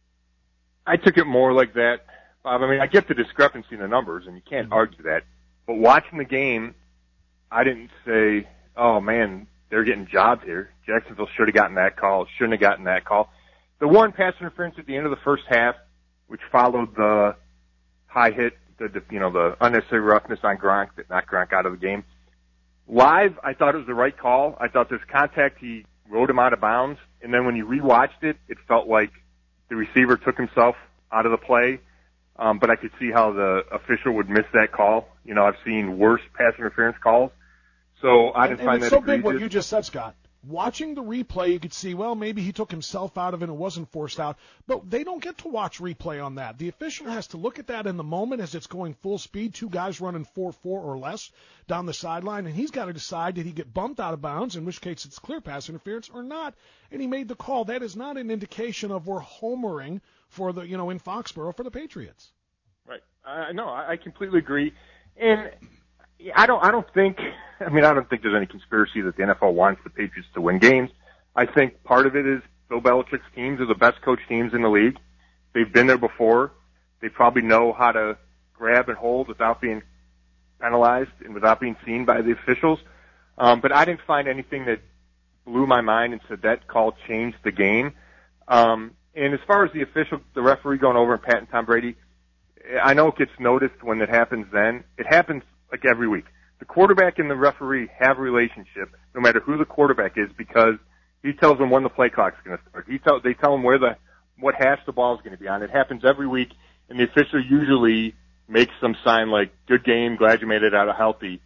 I took it more like that, Bob. I mean, I get the discrepancy in the numbers, and you can't argue that. But watching the game, I didn't say, oh man, they're getting jobbed here. Jacksonville should have gotten that call, shouldn't have gotten that call. The one pass interference at the end of the first half, which followed the high hit, the unnecessary roughness on Gronk that knocked Gronk out of the game. Live, I thought it was the right call. I thought there's contact. He rode him out of bounds. And then when you rewatched it, it felt like the receiver took himself out of the play. But I could see how the official would miss that call. I've seen worse pass interference calls. So I didn't find that egregious. And it's so big what you just said, Scott. Watching the replay, you could see, well, maybe he took himself out of it and it wasn't forced out. But they don't get to watch replay on that. The official has to look at that in the moment as it's going full speed, 2 guys running 4-4 or less down the sideline, and he's got to decide, did he get bumped out of bounds, in which case it's clear pass interference, or not. And he made the call. That is not an indication of we're homering for the, in Foxborough for the Patriots. Right. No, I completely agree. And I don't think there's any conspiracy that the NFL wants the Patriots to win games. I think part of it is Bill Belichick's teams are the best coach teams in the league. They've been there before. They probably know how to grab and hold without being penalized and without being seen by the officials. But I didn't find anything that blew my mind and said that call changed the game. And as far as the referee going over and patting Tom Brady, I know it gets noticed when it happens then. It happens like every week. The quarterback and the referee have a relationship, no matter who the quarterback is, because he tells them when the play clock's going to start. They tell him what hash the ball is going to be on. It happens every week, and the official usually makes some sign like, good game, glad you made it out of healthy.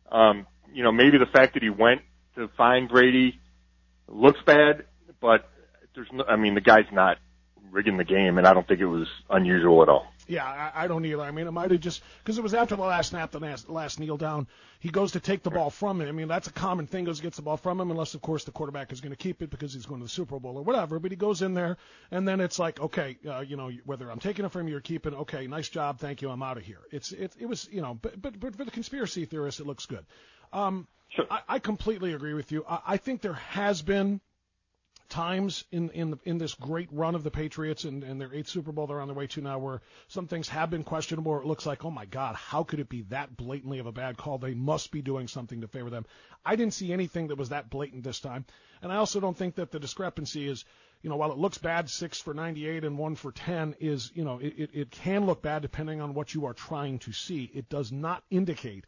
Maybe the fact that he went to find Brady looks bad, but the guy's not rigging the game, and I don't think it was unusual at all. Yeah, I don't either. I mean, it might have just because it was after the last snap, the last kneel down. He goes to take the ball from him. I mean, that's a common thing. Gets the ball from him, unless of course the quarterback is going to keep it because he's going to the Super Bowl or whatever. But he goes in there, and then it's like, okay, whether I'm taking it from you or keeping, okay, nice job, thank you, I'm out of here. It was, but for the conspiracy theorists, it looks good. Sure. I completely agree with you. I think there has been times in this great run of the Patriots and their 8th Super Bowl they're on their way to now where some things have been questionable or it looks like, oh my God, how could it be that blatantly of a bad call? They must be doing something to favor them. I didn't see anything that was that blatant this time. And I also don't think that the discrepancy is, while it looks bad, 6 for 98 and 1 for 10 is, it can look bad depending on what you are trying to see. It does not indicate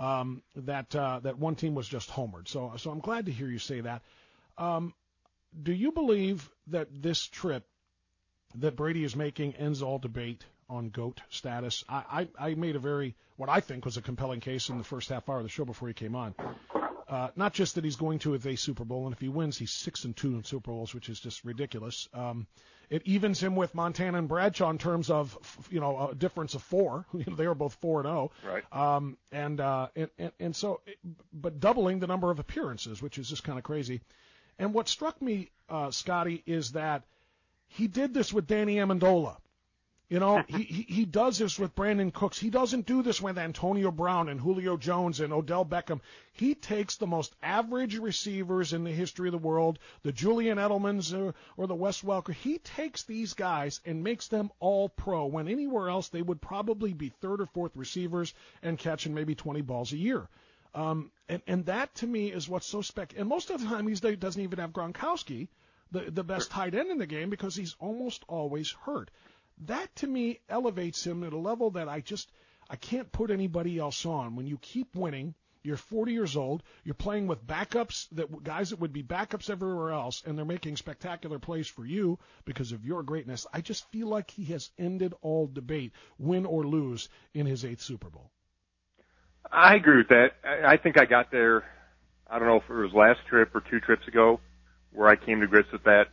that one team was just homered. So I'm glad to hear you say that. Do you believe that this trip that Brady is making ends all debate on GOAT status? I made what I think was a compelling case in the first half hour of the show before he came on. Not just that he's going to a Super Bowl, and if he wins, he's 6-2 in Super Bowls, which is just ridiculous. It evens him with Montana and Bradshaw in terms of, a difference of 4. They were both 4-0. Right. And so, but doubling the number of appearances, which is just kind of crazy. And what struck me, Scotty, is that he did this with Danny Amendola. He does this with Brandon Cooks. He doesn't do this with Antonio Brown and Julio Jones and Odell Beckham. He takes the most average receivers in the history of the world, the Julian Edelmans or the Wes Welker. He takes these guys and makes them all pro, when anywhere else they would probably be 3rd or 4th receivers and catching maybe 20 balls a year. And that to me is what's so and most of the time he doesn't even have Gronkowski, the best tight end in the game, because he's almost always hurt. That to me elevates him at a level that I can't put anybody else on. When you keep winning, you're 40 years old, you're playing with backups, guys that would be backups everywhere else, and they're making spectacular plays for you because of your greatness. I just feel like he has ended all debate, win or lose, in his 8th Super Bowl. I agree with that. I think I got there, I don't know if it was last trip or 2 trips ago, where I came to grips with that.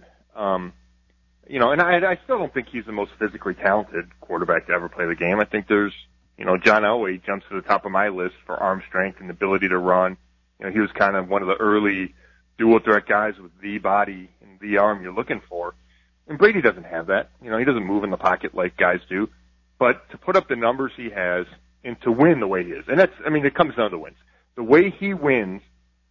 And I still don't think he's the most physically talented quarterback to ever play the game. I think there's, John Elway jumps to the top of my list for arm strength and ability to run. He was kind of one of the early dual threat guys with the body and the arm you're looking for. And Brady doesn't have that. He doesn't move in the pocket like guys do. But to put up the numbers he has and to win the way he is, and it comes down to wins. The way he wins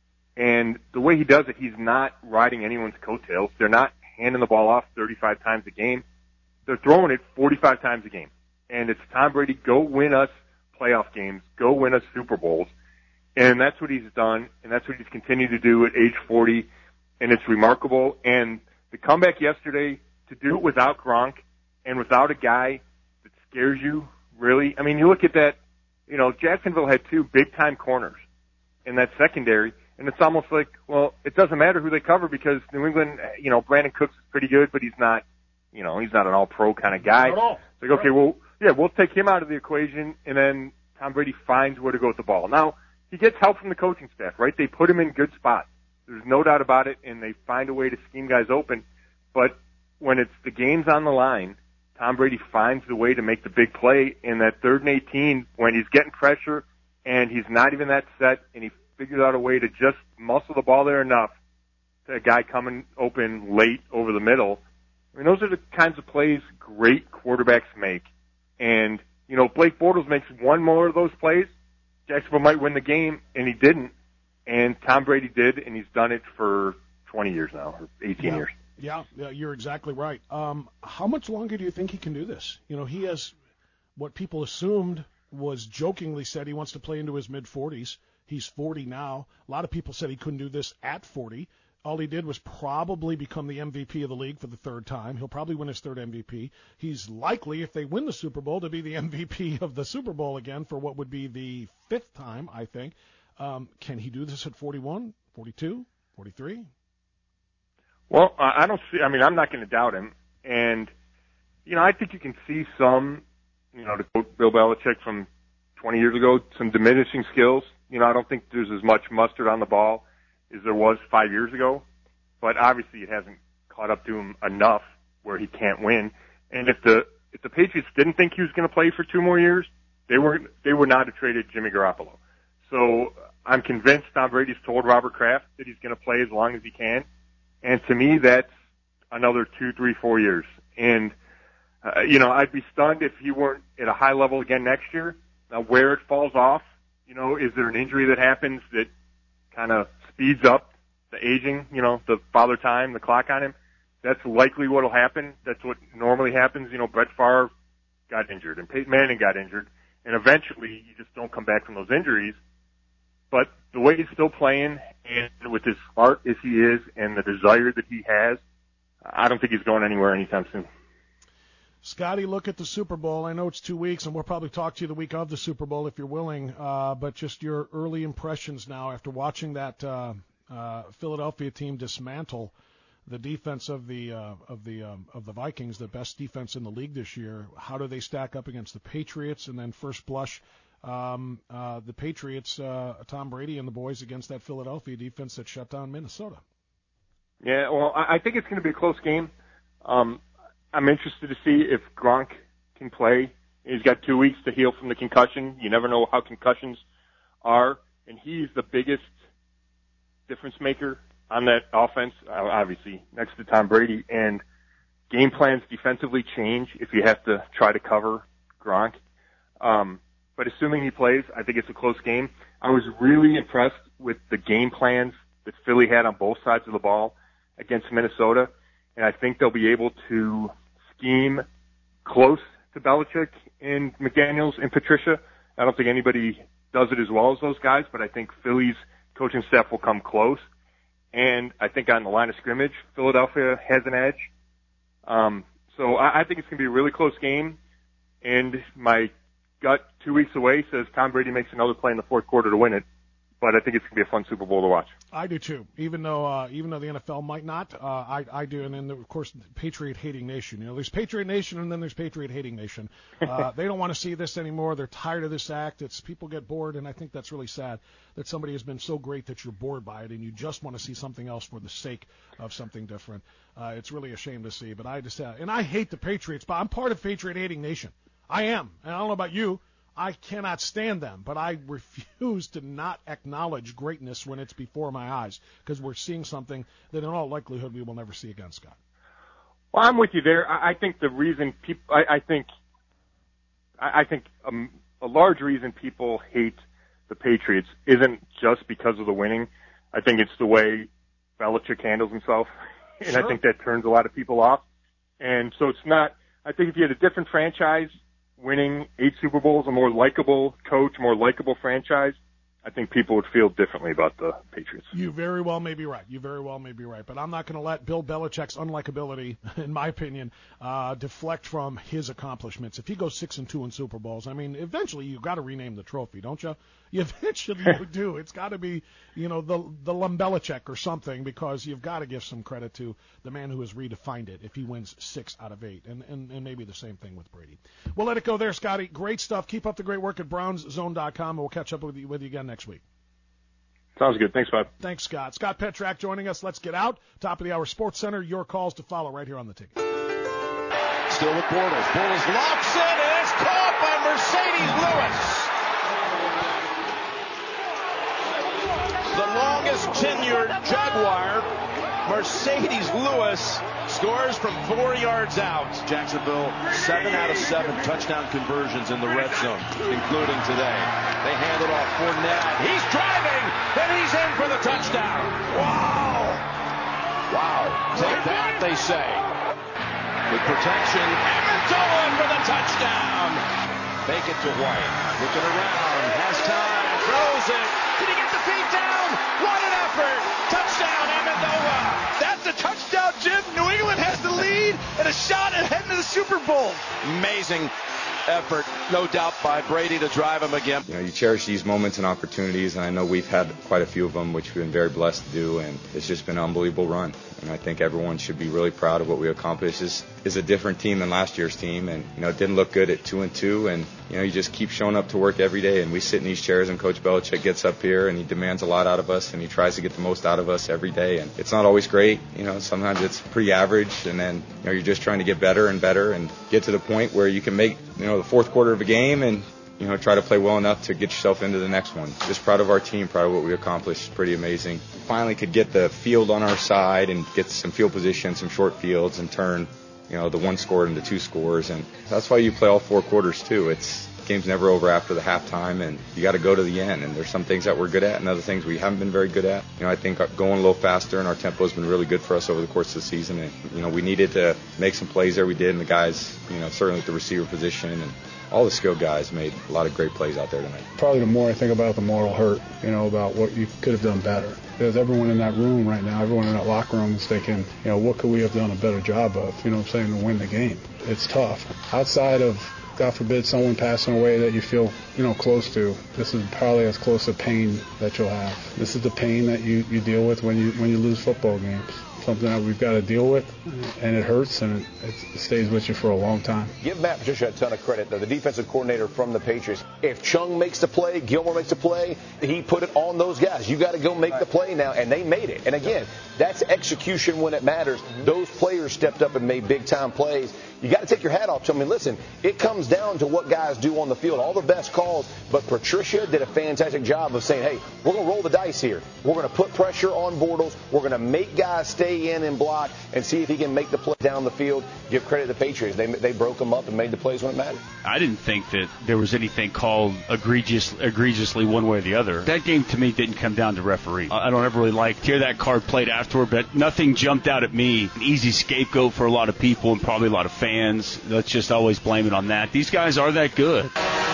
and the way he does it, he's not riding anyone's coattails. They're not handing the ball off 35 times a game. They're throwing it 45 times a game. And it's Tom Brady, go win us playoff games, go win us Super Bowls. And that's what he's done, and that's what he's continued to do at age 40, and it's remarkable. And the comeback yesterday, to do it without Gronk and without a guy that scares you, really. I mean, you look at that, Jacksonville had 2 big-time corners in that secondary, and it's almost like, well, it doesn't matter who they cover because New England, Brandon Cooks is pretty good, but he's not an all-pro kind of guy. Not at all. It's like, okay, we'll take him out of the equation, and then Tom Brady finds where to go with the ball. Now, he gets help from the coaching staff, right? They put him in good spots. There's no doubt about it, and they find a way to scheme guys open. But when it's the game's on the line, Tom Brady finds the way to make the big play in that 3rd and 18 when he's getting pressure and he's not even that set, and he figures out a way to just muscle the ball there enough to a guy coming open late over the middle. I mean, those are the kinds of plays great quarterbacks make. And, Blake Bortles makes one more of those plays, Jacksonville might win the game, and he didn't. And Tom Brady did, and he's done it for 20 years now, or 18 years. Yeah, you're exactly right. How much longer do you think he can do this? He has what people assumed was jokingly said he wants to play into his mid-40s. He's 40 now. A lot of people said he couldn't do this at 40. All he did was probably become the MVP of the league for the 3rd time. He'll probably win his 3rd MVP. He's likely, if they win the Super Bowl, to be the MVP of the Super Bowl again for what would be the 5th time, I think. Can he do this at 41, 42, 43? Well, I'm not going to doubt him. And, I think you can see some, to quote Bill Belichick from 20 years ago, some diminishing skills. I don't think there's as much mustard on the ball as there was 5 years ago. But obviously it hasn't caught up to him enough where he can't win. And if the Patriots didn't think he was going to play for 2 more years, they would not have traded Jimmy Garoppolo. So I'm convinced Tom Brady's told Robert Kraft that he's going to play as long as he can. And to me, that's another 2, 3, 4 years. And, I'd be stunned if he weren't at a high level again next year. Now, where it falls off, is there an injury that happens that kind of speeds up the aging, the father time, the clock on him? That's likely what will happen. That's what normally happens. Brett Favre got injured and Peyton Manning got injured. And eventually you just don't come back from those injuries. But the way he's still playing and with as smart as he is and the desire that he has, I don't think he's going anywhere anytime soon. Scotty, look at the Super Bowl. I know it's 2 weeks, and we'll probably talk to you the week of the Super Bowl if you're willing. But just your early impressions now after watching that Philadelphia team dismantle the defense of the Vikings, the best defense in the league this year. How do they stack up against the Patriots? And then first blush, the Patriots, Tom Brady and the boys against that Philadelphia defense that shut down Minnesota. Yeah, well, I think it's going to be a close game. I'm interested to see if Gronk can play. He's got 2 weeks to heal from the concussion. You never know how concussions are, and he's the biggest difference maker on that offense, obviously, next to Tom Brady. And game plans defensively change if you have to try to cover Gronk. But assuming he plays, I think it's a close game. I was really impressed with the game plans that Philly had on both sides of the ball against Minnesota. And I think they'll be able to scheme close to Belichick and McDaniels and Patricia. I don't think anybody does it as well as those guys, but I think Philly's coaching staff will come close. And I think on the line of scrimmage, Philadelphia has an edge. So I think it's going to be a really close game. And my gut 2 weeks away says Tom Brady makes another play in the fourth quarter to win it. But I think it's going to be a fun Super Bowl to watch. I do too. Even though the NFL might not, I do. And then of course, Patriot hating nation. There's Patriot Nation, and then there's Patriot hating nation. They don't want to see this anymore. They're tired of this act. People get bored, and I think that's really sad that somebody has been so great that you're bored by it, and you just want to see something else for the sake of something different. It's really a shame to see. But and I hate the Patriots, but I'm part of Patriot hating nation. I am, and I don't know about you. I cannot stand them, but I refuse to not acknowledge greatness when it's before my eyes, because we're seeing something that in all likelihood we will never see again, Scott. Well, I'm with you there. I think the reason people, I think a large reason people hate the Patriots isn't just because of the winning. I think it's the way Belichick handles himself, and sure. I think that turns a lot of people off. And so it's not, I think if you had a different franchise, winning 8 Super Bowls, a more likable coach, more likable franchise, I think people would feel differently about the Patriots. You very well may be right. But I'm not going to let Bill Belichick's unlikability, in my opinion, deflect from his accomplishments. If he goes 6-2 in Super Bowls, I mean, eventually you've got to rename the trophy, don't you? You eventually do. It's got to be, the Lumbelichick or something, because you've got to give some credit to the man who has redefined it if he wins 6 out of 8. And maybe the same thing with Brady. We'll let it go there, Scotty. Great stuff. Keep up the great work at BrownsZone.com, and we'll catch up with you again next week. Sounds good. Thanks, Bob. Thanks, Scott. Scott Petrak joining us. Let's get out. Top of the hour, Sports Center. Your calls to follow right here on the Ticket. Still with Bortles. Bortles locks it, and it's caught by Mercedes Lewis. The longest tenured Jaguar, Mercedes Lewis, scores from 4 yards out. Jacksonville, 7 out of 7 touchdown conversions in the red zone, including today. They hand it off. Fournette. He's driving, and he's in for the touchdown. Wow. Take that, they say. With protection, Amendola for the touchdown. Fake it to White. Looking around, has time, throws it. Did he get the feet down? What an effort. Touchdown, Amendola. That's a touchdown, Jim. New England has the lead and a shot at heading to the Super Bowl. Amazing. effort, no doubt, by Brady to drive him again. You know, you cherish these moments and opportunities, and I know we've had quite a few of them, which we've been very blessed to do, and it's just been an unbelievable run. And I think everyone should be really proud of what we accomplished. This is a different team than last year's team, and it didn't look good at 2-2, and you just keep showing up to work every day. And we sit in these chairs, and Coach Belichick gets up here, and he demands a lot out of us, and he tries to get the most out of us every day. And it's not always great, sometimes it's pretty average, and then you're just trying to get better and better, and get to the point where you can make the fourth quarter of a game and try to play well enough to get yourself into the next one. Just proud of our team, proud of what we accomplished. It's pretty amazing. Finally could get the field on our side and get some field position, some short fields, and turn, the one score into two scores. And that's why you play all four quarters too. Game's never over after the halftime, and you got to go to the end. And there's some things that we're good at and other things we haven't been very good at. I think going a little faster and our tempo has been really good for us over the course of the season. And, we needed to make some plays there. We did, and the guys, certainly at the receiver position and all the skilled guys made a lot of great plays out there tonight. Probably the more I think about it, the more it'll hurt, about what you could have done better. There's everyone in that room right now, everyone in that locker room is thinking, what could we have done a better job of, to win the game. It's tough. Outside of, God forbid, someone passing away that you feel, close to, this is probably as close to pain that you'll have. This is the pain that you deal with when you lose football games. Something that we've got to deal with, and it hurts, and it stays with you for a long time. Give Matt Patricia a ton of credit, though, the defensive coordinator from the Patriots. If Chung makes the play, Gilmore makes the play, he put it on those guys. You got to go make the play now, and they made it. And again, that's execution when it matters. Those players stepped up and made big-time plays. You got to take your hat off to them. Listen, it comes down to what guys do on the field, all the best calls. But Patricia did a fantastic job of saying, hey, we're going to roll the dice here. We're going to put pressure on Bortles. We're going to make guys stay in and block and see if he can make the play down the field. Give credit to the Patriots. They broke them up and made the plays when it mattered. I didn't think that there was anything called egregiously one way or the other. That game to me didn't come down to referee. I don't ever really hear that card played afterward, but nothing jumped out at me. An easy scapegoat for a lot of people and probably a lot of fans. Let's just always blame it on that. These guys are that good.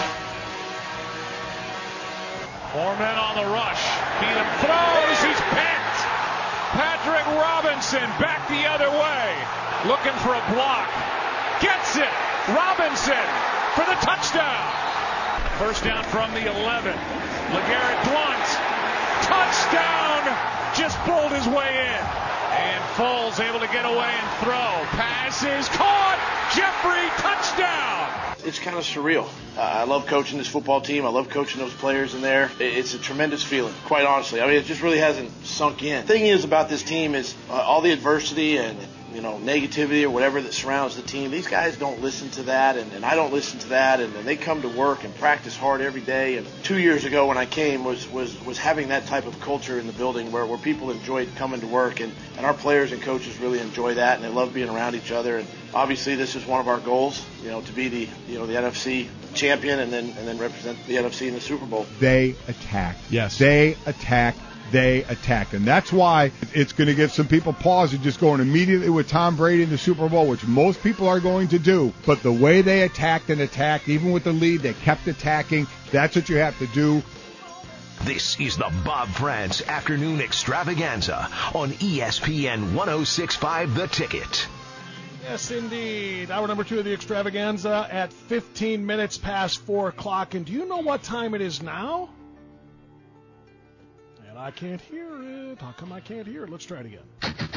4 men on the rush. Keenum throws. He's picked. Patrick Robinson back the other way. Looking for a block. Gets it. Robinson for the touchdown. First down from the 11. LeGarrette Blount. Touchdown. Just pulled his way in. And Foles able to get away and throw. Pass is caught. Jeffrey, touchdown. It's kind of surreal. I love coaching this football team. I love coaching those players in there. It's a tremendous feeling, quite honestly. It just really hasn't sunk in. The thing is about this team is all the adversity and negativity or whatever that surrounds the team. These guys don't listen to that, and I don't listen to that, and they come to work and practice hard every day. And 2 years ago when I came was having that type of culture in the building where people enjoyed coming to work, and our players and coaches really enjoy that, and they love being around each other. And obviously this is one of our goals, to be the NFC champion and then represent the NFC in the Super Bowl. They attack. Yes. They attack. They attack. And that's why it's going to give some people pause and just going immediately with Tom Brady in the Super Bowl, which most people are going to do. But the way they attacked and attacked, even with the lead, they kept attacking. That's what you have to do. This is the Bob France Afternoon Extravaganza on ESPN 106.5 The Ticket. Yes, indeed. Hour number 2 of the Extravaganza at 15 minutes past 4 o'clock. And do you know what time it is now? And I can't hear it. How come I can't hear it? Let's try it again.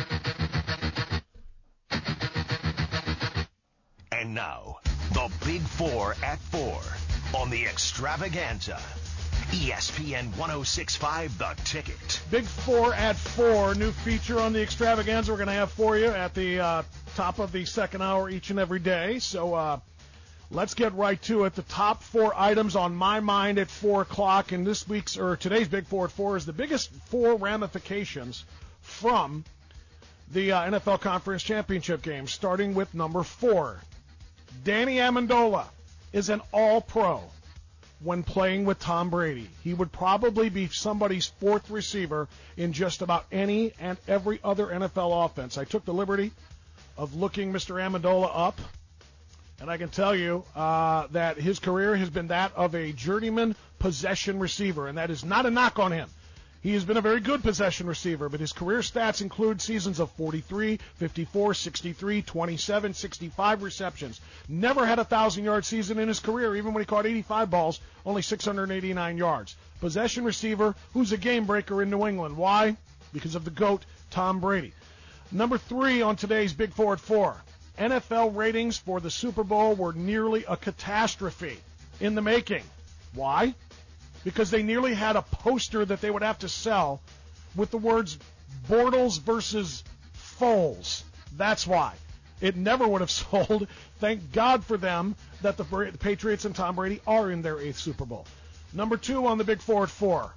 And now, the Big Four at 4 on the Extravaganza. ESPN 106.5 The Ticket. Big Four at 4, new feature on the Extravaganza we're going to have for you at the top of the second hour each and every day. So let's get right to it. The top 4 items on my mind at 4 o'clock, and today's Big Four at 4 is the biggest 4 ramifications from the NFL Conference Championship game, starting with number 4. Danny Amendola is an all-pro when playing with Tom Brady. He would probably be somebody's 4th receiver in just about any and every other NFL offense. I took the liberty of looking Mr. Amendola up, and I can tell you that his career has been that of a journeyman possession receiver, and that is not a knock on him. He has been a very good possession receiver, but his career stats include seasons of 43, 54, 63, 27, 65 receptions. Never had a 1,000-yard season in his career, even when he caught 85 balls, only 689 yards. Possession receiver who's a game breaker in New England. Why? Because of the GOAT, Tom Brady. Number 3 on today's Big 4 at 4. NFL ratings for the Super Bowl were nearly a catastrophe in the making. Why? Because they nearly had a poster that they would have to sell with the words Bortles versus Foles. That's why. It never would have sold. Thank God for them that the Patriots and Tom Brady are in their 8th Super Bowl. Number 2 on the Big 4 at 4.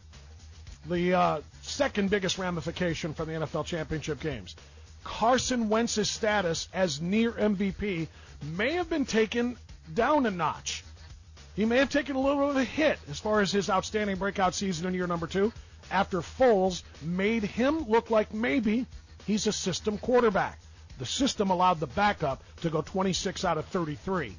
The second biggest ramification from the NFL championship games. Carson Wentz's status as near MVP may have been taken down a notch. He may have taken a little bit of a hit as far as his outstanding breakout season in year number 2 after Foles made him look like maybe he's a system quarterback. The system allowed the backup to go 26 out of 33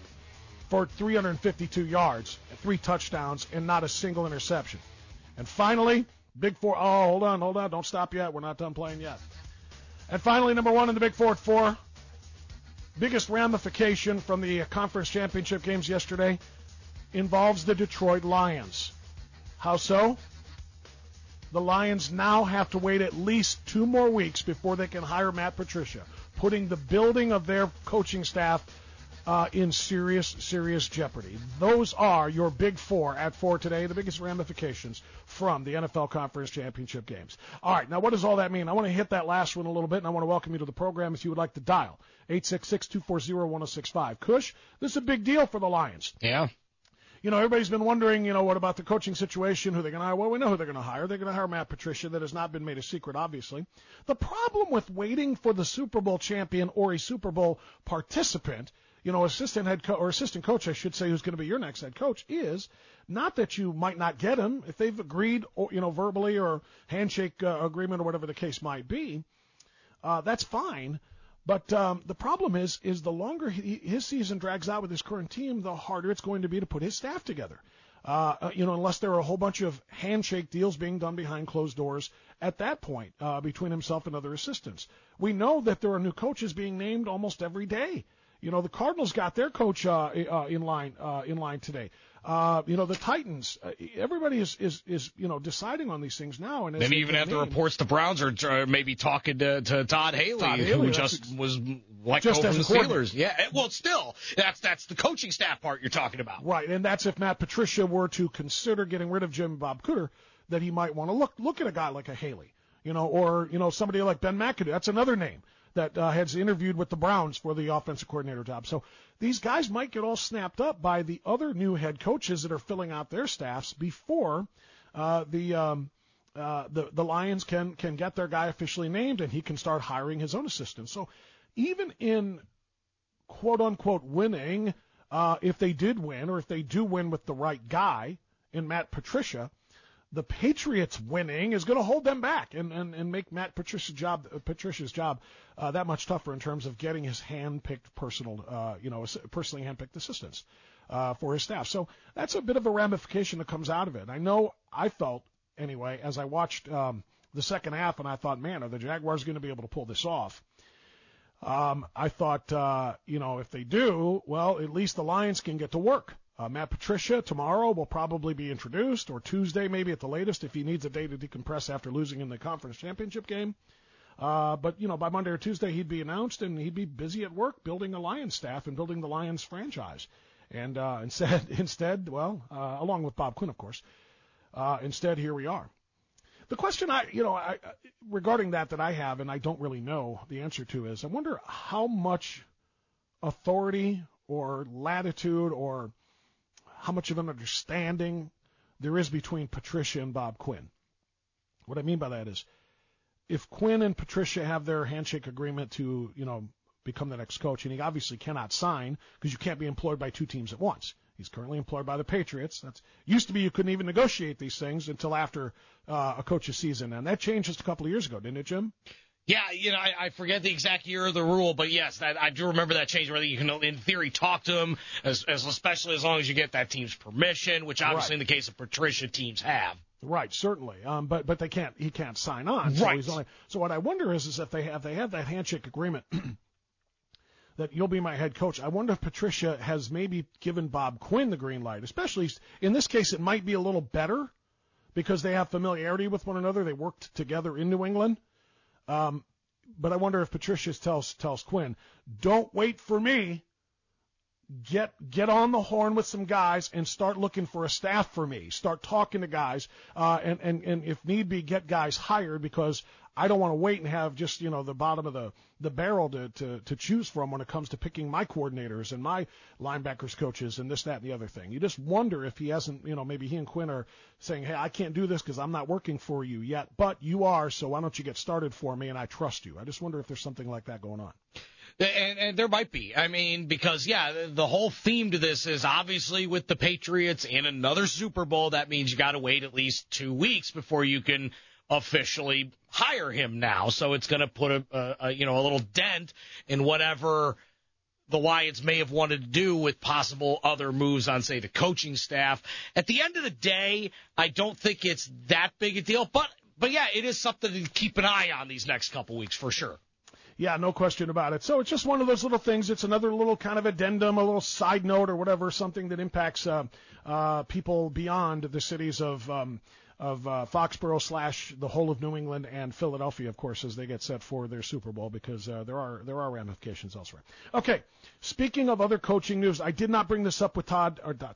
for 352 yards, 3 touchdowns, and not a single interception. And finally, Big 4. Oh, hold on. Don't stop yet. We're not done playing yet. And finally, number 1 in the Big 4 at 4. Biggest ramification from the conference championship games yesterday involves the Detroit Lions. How so? The Lions now have to wait at least 2 more weeks before they can hire Matt Patricia, putting the building of their coaching staff in serious jeopardy. Those are your Big 4 at 4 today, the biggest ramifications from the NFL Conference Championship games. All right, now what does all that mean? I want to hit that last one a little bit, and I want to welcome you to the program if you would like to dial 866-240-1065. Kush, this is a big deal for the Lions. Yeah. You know, everybody's been wondering, what about the coaching situation, who they're going to hire. Well, we know who they're going to hire. They're going to hire Matt Patricia. That has not been made a secret, obviously. The problem with waiting for the Super Bowl champion or a Super Bowl participant, assistant coach, I should say, who's going to be your next head coach, is not that you might not get him if they've agreed, or, verbally or handshake agreement or whatever the case might be. That's fine. But the problem is the longer his season drags out with his current team, the harder it's going to be to put his staff together. Unless there are a whole bunch of handshake deals being done behind closed doors at that point between himself and other assistants. We know that there are new coaches being named almost every day. The Cardinals got their coach in line today. The Titans. Everybody is deciding on these things now. And maybe even after reports, the Browns are maybe talking to Todd Haley, who just was let go from the Steelers. Yeah, well, still, that's the coaching staff part you're talking about, right? And that's if Matt Patricia were to consider getting rid of Jim Bob Cooter, that he might want to look at a guy like a Haley, or somebody like Ben McAdoo. That's another name that has interviewed with the Browns for the offensive coordinator job. So these guys might get all snapped up by the other new head coaches that are filling out their staffs before the Lions can get their guy officially named and he can start hiring his own assistants. So even in quote unquote winning, if they did win or if they do win with the right guy in Matt Patricia, the Patriots winning is going to hold them back and make Matt Patricia's job that much tougher in terms of getting his hand-picked personally hand-picked assistants for his staff. So that's a bit of a ramification that comes out of it. I felt anyway as I watched the second half, and I thought, man, are the Jaguars going to be able to pull this off? I thought, if they do, well, at least the Lions can get to work. Matt Patricia tomorrow will probably be introduced, or Tuesday maybe at the latest if he needs a day to decompress after losing in the conference championship game. But by Monday or Tuesday he'd be announced and he'd be busy at work building a Lions staff and building the Lions franchise. And instead, along with Bob Quinn, of course, instead here we are. The question regarding that I have and I don't really know the answer to is I wonder how much authority or latitude or how much of an understanding there is between Patricia and Bob Quinn. What I mean by that is if Quinn and Patricia have their handshake agreement to, become the next coach, and he obviously cannot sign because you can't be employed by 2 teams at once. He's currently employed by the Patriots. That's used to be you couldn't even negotiate these things until after a coach's season, and that changed just a couple of years ago, didn't it, Jim? Yeah, I forget the exact year of the rule, but yes, I do remember that change where you can, in theory, talk to them, especially as long as you get that team's permission, which obviously in the case of Patricia, teams have. Right, certainly. But he can't sign on. Right. So what I wonder is if they have that handshake agreement that you'll be my head coach. I wonder if Patricia has maybe given Bob Quinn the green light. Especially in this case, it might be a little better because they have familiarity with one another. They worked together in New England. But I wonder if Patricia tells Quinn, don't wait for me. Get on the horn with some guys and start looking for a staff for me. Start talking to guys, and if need be, get guys hired because I don't want to wait and have just, the bottom of the barrel to choose from when it comes to picking my coordinators and my linebackers coaches and this, that, and the other thing. You just wonder if he hasn't, maybe he and Quinn are saying, hey, I can't do this because I'm not working for you yet, but you are, so why don't you get started for me and I trust you. I just wonder if there's something like that going on. And there might be. I mean, because, the whole theme to this is obviously with the Patriots in another Super Bowl, that means you got to wait at least 2 weeks before you can officially hire him now. So it's going to put a little dent in whatever the Lions may have wanted to do with possible other moves on, say, the coaching staff. At the end of the day, I don't think it's that big a deal. But it is something to keep an eye on these next couple weeks for sure. Yeah, no question about it. So it's just one of those little things. It's another little kind of addendum, a little side note or whatever, something that impacts people beyond the cities of Foxborough / the whole of New England and Philadelphia, of course, as they get set for their Super Bowl, because there are ramifications elsewhere. Okay, speaking of other coaching news, I did not bring this up with Scott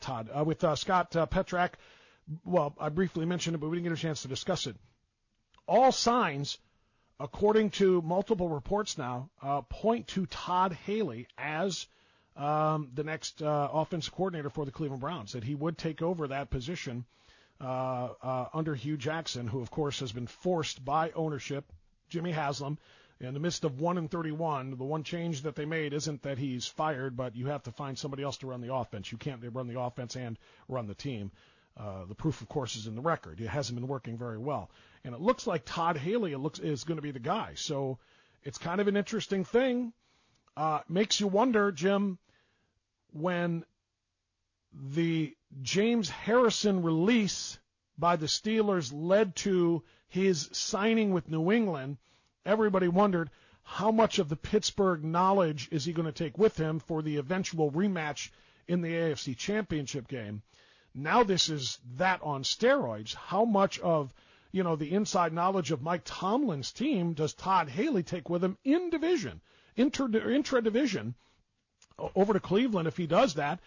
Petrak. Well, I briefly mentioned it, but we didn't get a chance to discuss it. All signs, according to multiple reports now, point to Todd Haley as the next offensive coordinator for the Cleveland Browns, that he would take over that position under Hugh Jackson, who, of course, has been forced by ownership, Jimmy Haslam, in the midst of 1-31. The one change that they made isn't that he's fired, but you have to find somebody else to run the offense. You can't run the offense and run the team. The proof, of course, is in the record. It hasn't been working very well. And it looks like Todd Haley is going to be the guy. So it's kind of an interesting thing. Makes you wonder, Jim, when the James Harrison release by the Steelers led to his signing with New England, everybody wondered how much of the Pittsburgh knowledge is he going to take with him for the eventual rematch in the AFC Championship game. Now this is that on steroids. How much of, the inside knowledge of Mike Tomlin's team does Todd Haley take with him in division, intra-division, over to Cleveland if he does that,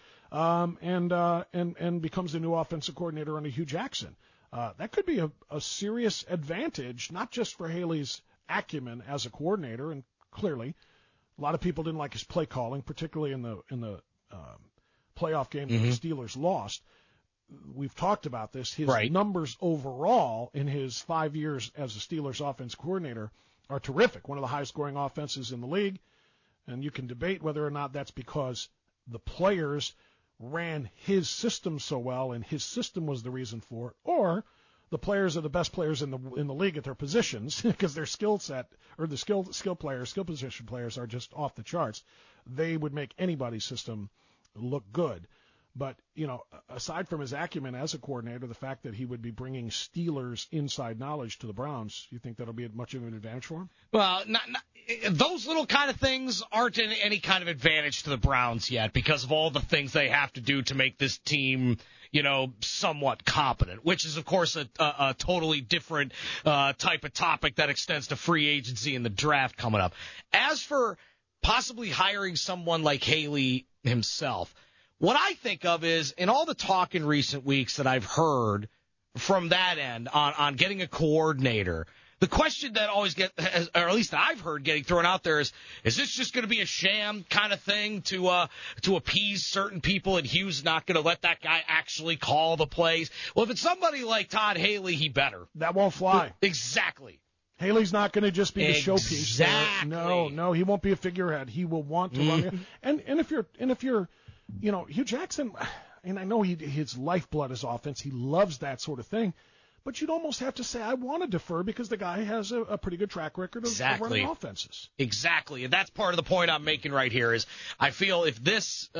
and becomes the new offensive coordinator under Hugh Jackson? That could be a serious advantage, not just for Haley's acumen as a coordinator, and clearly a lot of people didn't like his play calling, particularly in the playoff game that the Steelers lost. We've talked about this. His numbers overall in his 5 years as a Steelers offense coordinator are terrific. One of the highest scoring offenses in the league. And you can debate whether or not that's because the players ran his system so well and his system was the reason for it, or the players are the best players in the league at their positions because their skill set, or the skill position players are just off the charts. They would make anybody's system look good. But, aside from his acumen as a coordinator, the fact that he would be bringing Steelers inside knowledge to the Browns, you think that'll be much of an advantage for him? Well, those little kind of things aren't any kind of advantage to the Browns yet because of all the things they have to do to make this team, somewhat competent, which is, of course, a totally different type of topic that extends to free agency and the draft coming up. As for possibly hiring someone like Haley himself, what I think of is, in all the talk in recent weeks that I've heard from that end on getting a coordinator, the question that always or at least that I've heard getting thrown out there is this just going to be a sham kind of thing to appease certain people, and Hugh's not going to let that guy actually call the plays? Well, if it's somebody like Todd Haley, he better. That won't fly. Exactly. Haley's not going to just be the showpiece. Exactly. No, he won't be a figurehead. He will want to run it. And if you're Hugh Jackson, and I know his lifeblood is offense. He loves that sort of thing. But you'd almost have to say, I want to defer because the guy has a pretty good track record of running offenses. Exactly. And that's part of the point I'm making right here is I feel if this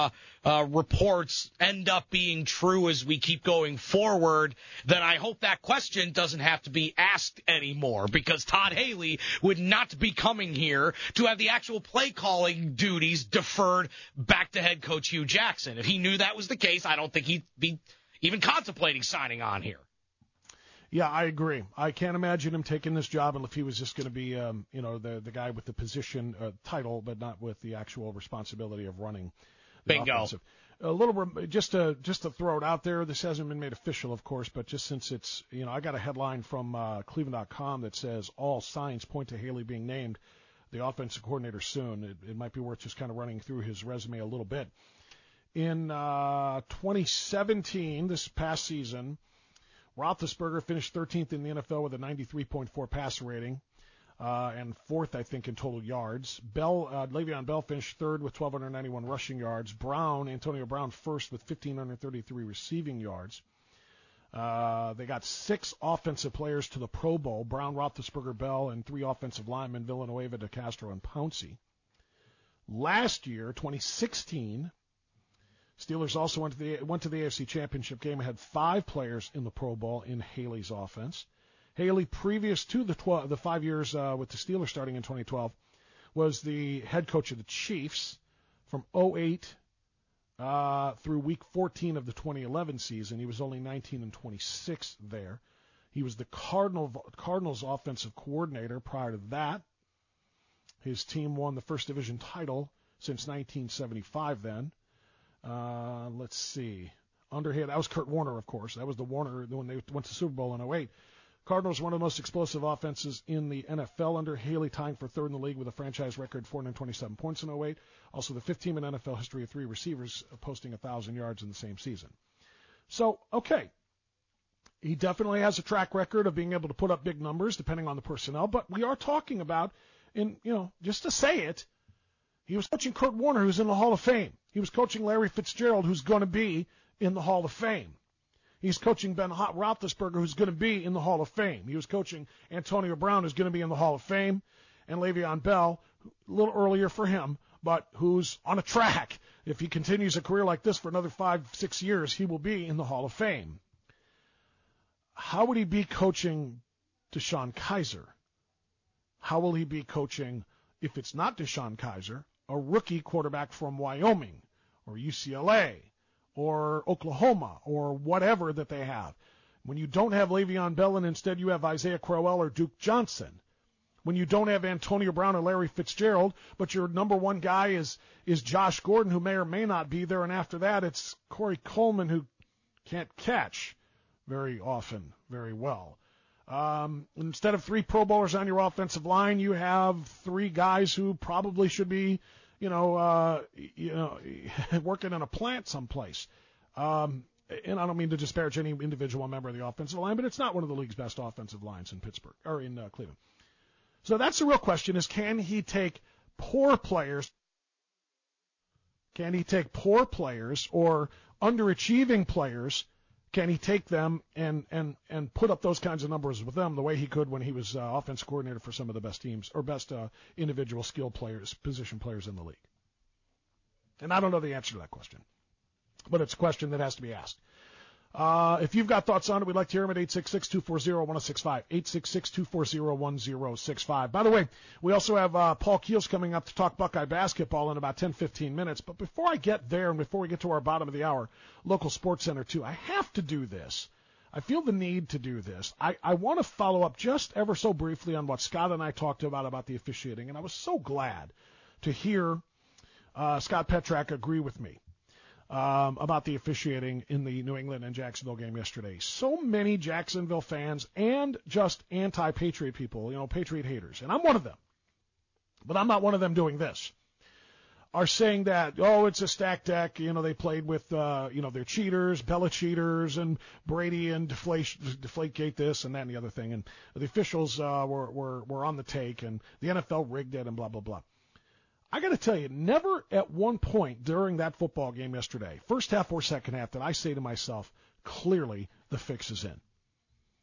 reports end up being true as we keep going forward, then I hope that question doesn't have to be asked anymore because Todd Haley would not be coming here to have the actual play calling duties deferred back to head coach Hugh Jackson. If he knew that was the case, I don't think he'd be even contemplating signing on here. Yeah, I agree. I can't imagine him taking this job if he was just going to be, the guy with the position title, but not with the actual responsibility of running the Bingo. offensive. A little just to throw it out there. This hasn't been made official, of course, but just since it's, I got a headline from Cleveland.com that says all signs point to Haley being named the offensive coordinator soon. It might be worth just kind of running through his resume a little bit. In 2017, this past season, Roethlisberger finished 13th in the NFL with a 93.4 passer rating, and fourth, I think, in total yards. Le'Veon Bell finished third with 1,291 rushing yards. Antonio Brown, first with 1,533 receiving yards. They got 6 offensive players to the Pro Bowl: Brown, Roethlisberger, Bell, and 3 offensive linemen: Villanueva, DeCastro, and Pouncey. Last year, 2016. Steelers also went to the AFC Championship game and had 5 players in the Pro Bowl in Haley's offense. Haley, previous to the 5 years with the Steelers starting in 2012, was the head coach of the Chiefs from 2008 through week 14 of the 2011 season. He was only 19-26 there. He was the Cardinals offensive coordinator prior to that. His team won the first division title since 1975 then. Let's see. That was Kurt Warner, of course. That was the Warner when they went to the Super Bowl in 2008. Cardinals, one of the most explosive offenses in the NFL under Haley, tying for third in the league with a franchise record 427 points in 2008. Also the 5th team in NFL history of 3 receivers posting 1,000 yards in the same season. So, okay. He definitely has a track record of being able to put up big numbers depending on the personnel, but we are talking about, just to say it, he was coaching Kurt Warner, who's in the Hall of Fame. He was coaching Larry Fitzgerald, who's going to be in the Hall of Fame. He's coaching Ben Roethlisberger, who's going to be in the Hall of Fame. He was coaching Antonio Brown, who's going to be in the Hall of Fame, and Le'Veon Bell, a little earlier for him, but who's on a track. If he continues a career like this for another 5-6 years, he will be in the Hall of Fame. How would he be coaching DeShone Kizer? How will he be coaching, if it's not DeShone Kizer, a rookie quarterback from Wyoming or UCLA or Oklahoma or whatever that they have? When you don't have Le'Veon Bell and instead you have Isaiah Crowell or Duke Johnson. When you don't have Antonio Brown or Larry Fitzgerald, but your number one guy is Josh Gordon, who may or may not be there, and after that it's Corey Coleman, who can't catch very often very well. Instead of 3 Pro Bowlers on your offensive line, you have 3 guys who probably should be, working in a plant someplace. And I don't mean to disparage any individual member of the offensive line, but it's not one of the league's best offensive lines in Pittsburgh or in Cleveland. So that's the real question: is can he take poor players? Can he take poor players or underachieving players? Can he take them and put up those kinds of numbers with them the way he could when he was offense coordinator for some of the best teams or best individual skill players, position players in the league? And I don't know the answer to that question, but it's a question that has to be asked. If you've got thoughts on it, we'd like to hear them at 866-240-1065, 866-240-1065. By the way, we also have Paul Keels coming up to talk Buckeye basketball in about 10-15 minutes. But before I get there and before we get to our bottom of the hour, local sports center too, I have to do this. I feel the need to do this. I want to follow up just ever so briefly on what Scott and I talked about the officiating, and I was so glad to hear Scott Petrak agree with me about the officiating in the New England and Jacksonville game yesterday. So many Jacksonville fans and just anti-Patriot people, Patriot haters, and I'm one of them, but I'm not one of them doing this, are saying that, it's a stacked deck. They played with, they're cheaters, Bella cheaters, and Brady and Deflategate this and that and the other thing. And the officials were on the take, and the NFL rigged it and blah, blah, blah. I got to tell you, never at one point during that football game yesterday, first half or second half, did I say to myself, clearly the fix is in.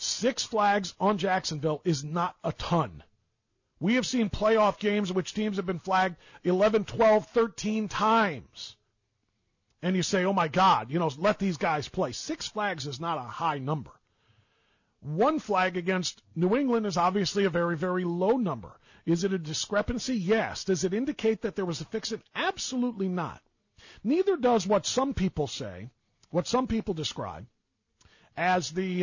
6 flags on Jacksonville is not a ton. We have seen playoff games in which teams have been flagged 11, 12, 13 times. And you say, oh, my God, let these guys play. 6 flags is not a high number. 1 flag against New England is obviously a very, very low number. Is it a discrepancy? Yes. Does it indicate that there was a fix-it? Absolutely not. Neither does what some people say, what some people describe as the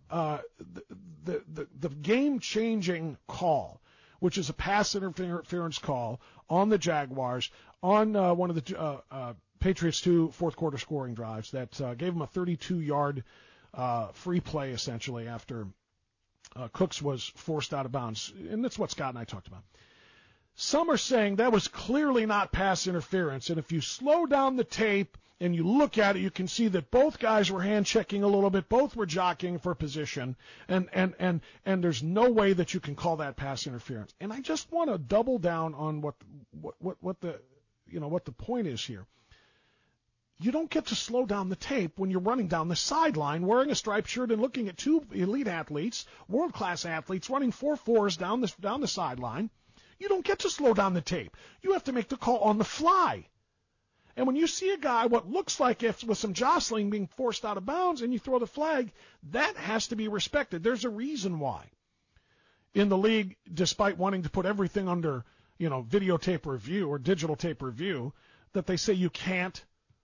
game-changing call, which is a pass interference call on the Jaguars on one of the Patriots' 2 fourth-quarter scoring drives that gave them a 32-yard free play, essentially, after Cooks was forced out of bounds. And that's what Scott and I talked about. Some are saying that was clearly not pass interference, and if you slow down the tape and you look at it, you can see that both guys were hand-checking a little bit, both were jockeying for position, and there's no way that you can call that pass interference. And I just want to double down on what the point is here. You don't get to slow down the tape when you're running down the sideline wearing a striped shirt and looking at 2 elite athletes, world-class athletes, running 4.4s down the sideline. You don't get to slow down the tape. You have to make the call on the fly. And when you see a guy, what looks like with some jostling being forced out of bounds, and you throw the flag, that has to be respected. There's a reason why in the league, despite wanting to put everything under, videotape review or digital tape review, that they say you can't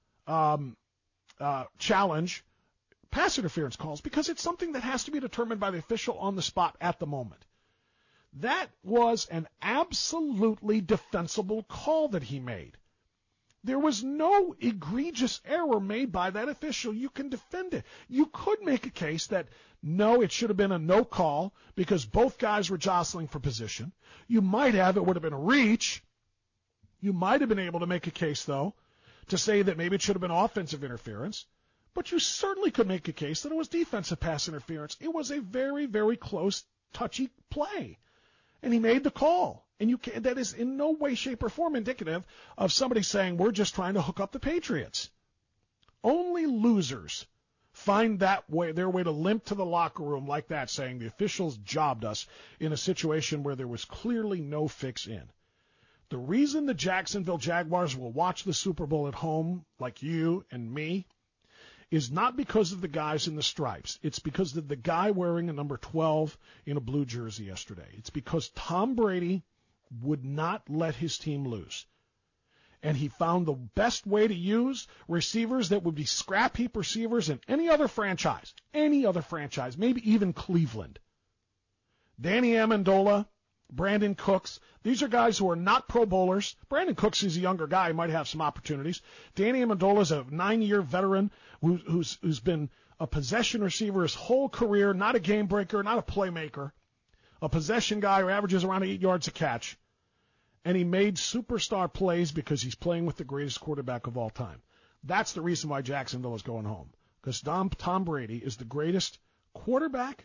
challenge pass interference calls because it's something that has to be determined by the official on the spot at the moment. That was an absolutely defensible call that he made. There was no egregious error made by that official. You can defend it. You could make a case that, no, it should have been a no call because both guys were jostling for position. You might have, it would have been a reach. You might have been able to make a case, though, to say that maybe it should have been offensive interference. But you certainly could make a case that it was defensive pass interference. It was a very, very close, touchy play. And he made the call. And that is in no way, shape, or form indicative of somebody saying, we're just trying to hook up the Patriots. Only losers find their way to limp to the locker room like that, saying the officials jobbed us in a situation where there was clearly no fix in. The reason the Jacksonville Jaguars will watch the Super Bowl at home, like you and me, is not because of the guys in the stripes. It's because of the guy wearing a number 12 in a blue jersey yesterday. It's because Tom Brady would not let his team lose. And he found the best way to use receivers that would be scrap heap receivers in any other franchise, maybe even Cleveland. Danny Amendola, Brandon Cooks, these are guys who are not Pro Bowlers. Brandon Cooks is a younger guy. He might have some opportunities. Danny Amendola is a 9-year veteran who's been a possession receiver his whole career, not a game breaker, not a playmaker, a possession guy who averages around 8 yards a catch. And he made superstar plays because he's playing with the greatest quarterback of all time. That's the reason why Jacksonville is going home, because Tom Brady is the greatest quarterback.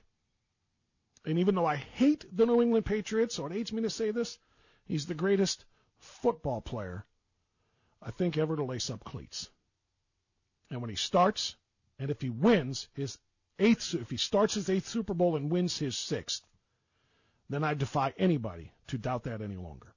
And even though I hate the New England Patriots, so it hates me to say this, he's the greatest football player, I think, ever to lace up cleats. And when he starts, and if he wins if he starts his 8th Super Bowl and wins his 6th, then I defy anybody to doubt that any longer.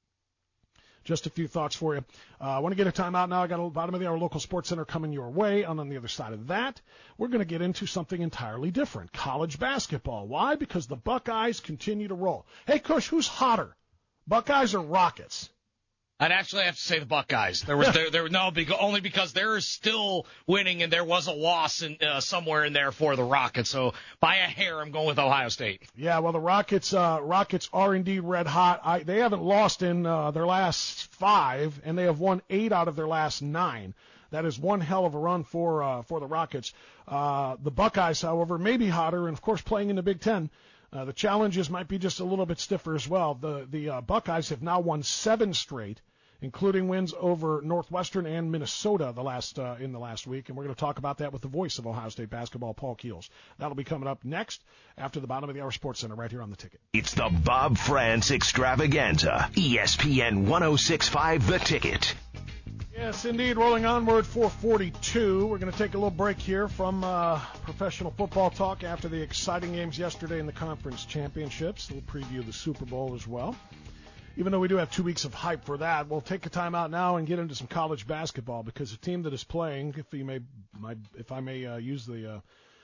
Just a few thoughts for you. I want to get a timeout now. I got a bottom of the hour local sports center coming your way. And on the other side of that, we're going to get into something entirely different, college basketball. Why? Because the Buckeyes continue to roll. Hey, Kush, who's hotter, Buckeyes or Rockets? I'd actually have to say the Buckeyes. Only because they're still winning, and there was a loss somewhere in there for the Rockets. So by a hair, I'm going with Ohio State. Yeah, well, the Rockets are indeed red hot. They haven't lost in their last 5, and they have won 8 out of their last 9. That is one hell of a run for the Rockets. The Buckeyes, however, may be hotter, and of course, playing in the Big Ten. The challenges might be just a little bit stiffer as well. The Buckeyes have now won 7 straight, including wins over Northwestern and Minnesota in the last week. And we're going to talk about that with the voice of Ohio State basketball, Paul Keels. That'll be coming up next after the bottom of the hour Sports Center right here on The Ticket. It's the Bob France Extravaganza. ESPN 106.5 The Ticket. Yes, indeed. Rolling onward, 4:42. We're going to take a little break here from professional football talk after the exciting games yesterday in the conference championships. We'll preview the Super Bowl as well. Even though we do have 2 weeks of hype for that, we'll take a time out now and get into some college basketball, because the team that is playing, if I may use the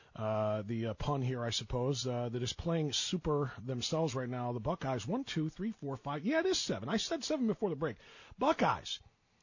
pun here, I suppose, that is playing super themselves right now, the Buckeyes. 1, 2, 3, 4, 5. Yeah, it is 7. I said 7 before the break. Buckeyes.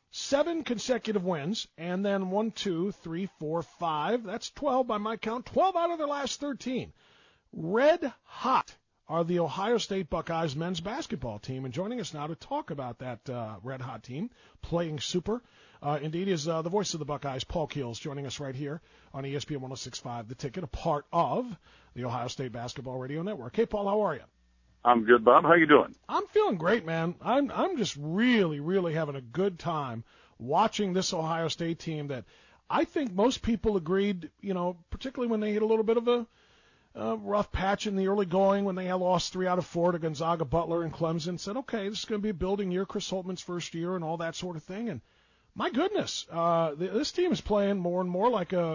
7 consecutive wins, and then 1, 2, 3, 4, 5. That's 12 by my count. 12 out of their last 13. Red hot are the Ohio State Buckeyes men's basketball team. And joining us now to talk about that red hot team playing super, indeed, is the voice of the Buckeyes, Paul Keels, joining us right here on ESPN 106.5 The Ticket, a part of the Ohio State Basketball Radio Network. Hey, Paul, how are you? I'm good, Bob. How you doing? I'm feeling great, man. I'm just really having a good time watching this Ohio State team that I think most people agreed, particularly when they hit a little bit of a rough patch in the early going, when they had lost 3 out of 4 to Gonzaga, Butler, and Clemson, said, okay, this is going to be a building year, Chris Holtman's first year and all that sort of thing. And my goodness, this team is playing more and more like a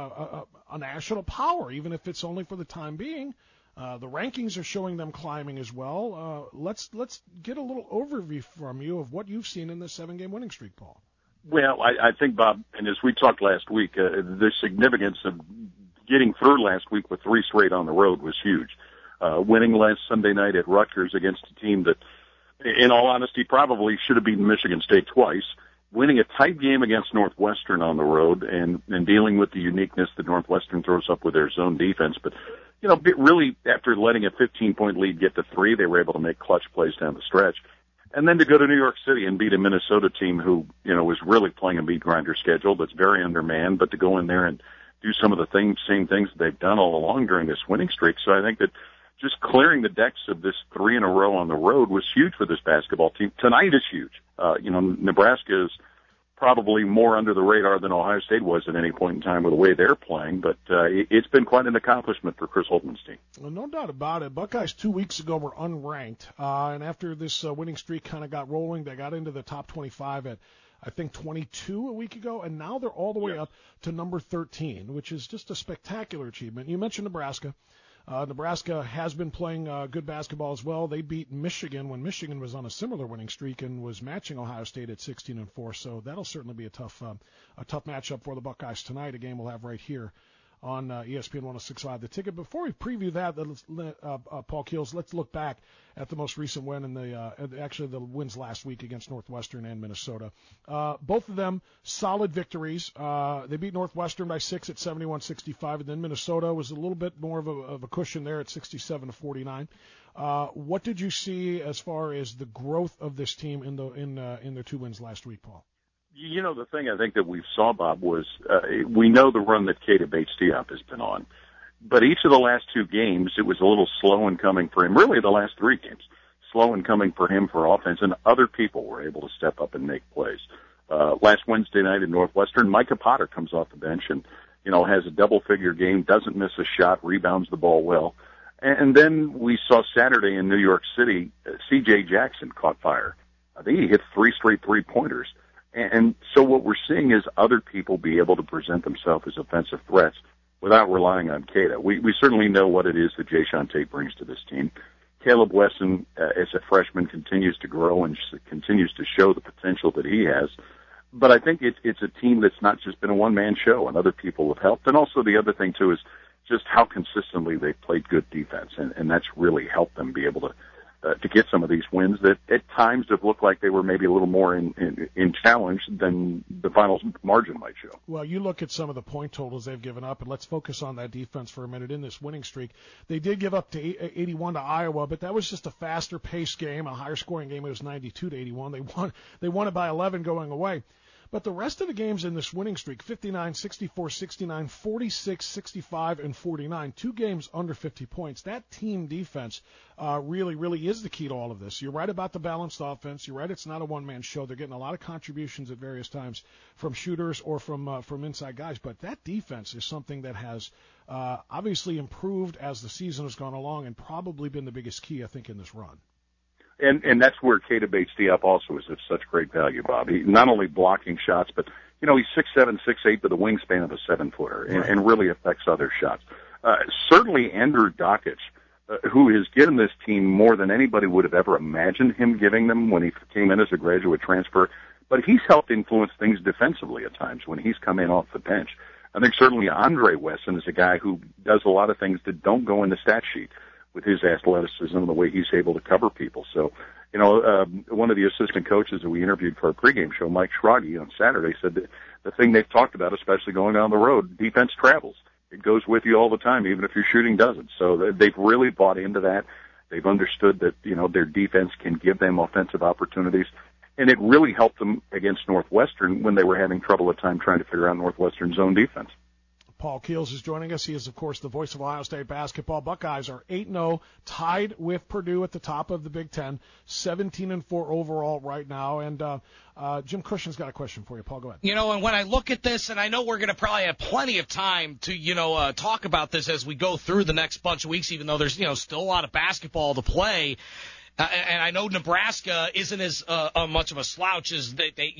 national power, even if it's only for the time being. The rankings are showing them climbing as well. Let's get a little overview from you of what you've seen in this 7-game winning streak, Paul. Well, I think, Bob, and as we talked last week, the significance of getting through last week with 3 straight on the road was huge. Winning last Sunday night at Rutgers against a team that, in all honesty, probably should have beaten Michigan State twice. Winning a tight game against Northwestern on the road and dealing with the uniqueness that Northwestern throws up with their zone defense. But, really, after letting a 15-point lead get to 3, they were able to make clutch plays down the stretch. And then to go to New York City and beat a Minnesota team who, was really playing a meat grinder schedule that's very undermanned, but to go in there and do some of the same things that they've done all along during this winning streak. So I think that just clearing the decks of this 3 in a row on the road was huge for this basketball team. Tonight is huge. Nebraska is probably more under the radar than Ohio State was at any point in time with the way they're playing, but it's been quite an accomplishment for Chris Holtman's team. Well, no doubt about it. Buckeyes 2 weeks ago were unranked, and after this winning streak kind of got rolling, they got into the top 25 at, I think, 22 a week ago, and now they're all the way up to number 13, which is just a spectacular achievement. You mentioned Nebraska. Nebraska has been playing good basketball as well. They beat Michigan when Michigan was on a similar winning streak and was matching Ohio State at 16-4. So that'll certainly be a tough matchup for the Buckeyes tonight. A game we'll have right here on ESPN 106.5 The Ticket. Before we preview that, Paul Keels, let's look back at the most recent win and the wins last week against Northwestern and Minnesota. Both of them solid victories. They beat Northwestern by 6 at 71-65, and then Minnesota was a little bit more of a cushion there at 67-49. What did you see as far as the growth of this team in their 2 wins last week, Paul? The thing I think that we saw, Bob, was we know the run that Keita Bates-Diop has been on. But each of the last 2 games, it was a little slow in coming for him. Really, the last 3 games, slow in coming for him for offense, and other people were able to step up and make plays. Last Wednesday night in Northwestern, Micah Potter comes off the bench and, has a double-figure game, doesn't miss a shot, rebounds the ball well. And then we saw Saturday in New York City, C.J. Jackson caught fire. I think he hit 3 straight 3-pointers. And so what we're seeing is other people be able to present themselves as offensive threats without relying on Keita. We certainly know what it is that Jayshawn Tate brings to this team. Caleb Wesson, as a freshman, continues to grow and continues to show the potential that he has. But I think it's a team that's not just been a one-man show, and other people have helped. And also the other thing, too, is just how consistently they've played good defense, and that's really helped them be able to get some of these wins that at times have looked like they were maybe a little more in challenge than the final margin might show. Well, you look at some of the point totals they've given up, and let's focus on that defense for a minute. In this winning streak, they did give up to 81 to Iowa, but that was just a faster paced game, a higher scoring game. It was 92-81. They won it by 11 going away. But the rest of the games in this winning streak, 59, 64, 69, 46, 65, and 49, 2 games under 50 points. That team defense really is the key to all of this. You're right about the balanced offense. You're right, it's not a one-man show. They're getting a lot of contributions at various times from shooters or from inside guys. But that defense is something that has obviously improved as the season has gone along and probably been the biggest key, I think, in this run. And that's where Keita Bates-Diop also is of such great value, Bob. He not only blocking shots, but, you know, he's 6'7", 6'8", with a wingspan of a 7-footer and really affects other shots. Certainly Andrew Dockich, who has given this team more than anybody would have ever imagined him giving them when he came in as a graduate transfer. But he's helped influence things defensively at times when he's come in off the bench. I think certainly Andre Wesson is a guy who does a lot of things that don't go in the stat sheet with his athleticism and the way he's able to cover people. So, you know, one of the assistant coaches that we interviewed for our pregame show, Mike Schrage, on Saturday said that the thing they've talked about, especially going down the road, defense travels. It goes with you all the time, even if your shooting doesn't. So they've really bought into that. They've understood that, you know, their defense can give them offensive opportunities. And it really helped them against Northwestern when they were having trouble at time trying to figure out Northwestern's zone defense. Paul Keels is joining us. He is, of course, the voice of Ohio State basketball. Buckeyes are 8-0, tied with Purdue at the top of the Big Ten, 17-4 overall right now. And Jim Cushion's got a question for you. Paul, go ahead. You know, and when I look at this, and I know we're going to probably have plenty of time to, you know, talk about this as we go through the next bunch of weeks, even though there's, you know, still a lot of basketball to play. And I know Nebraska isn't as much of a slouch as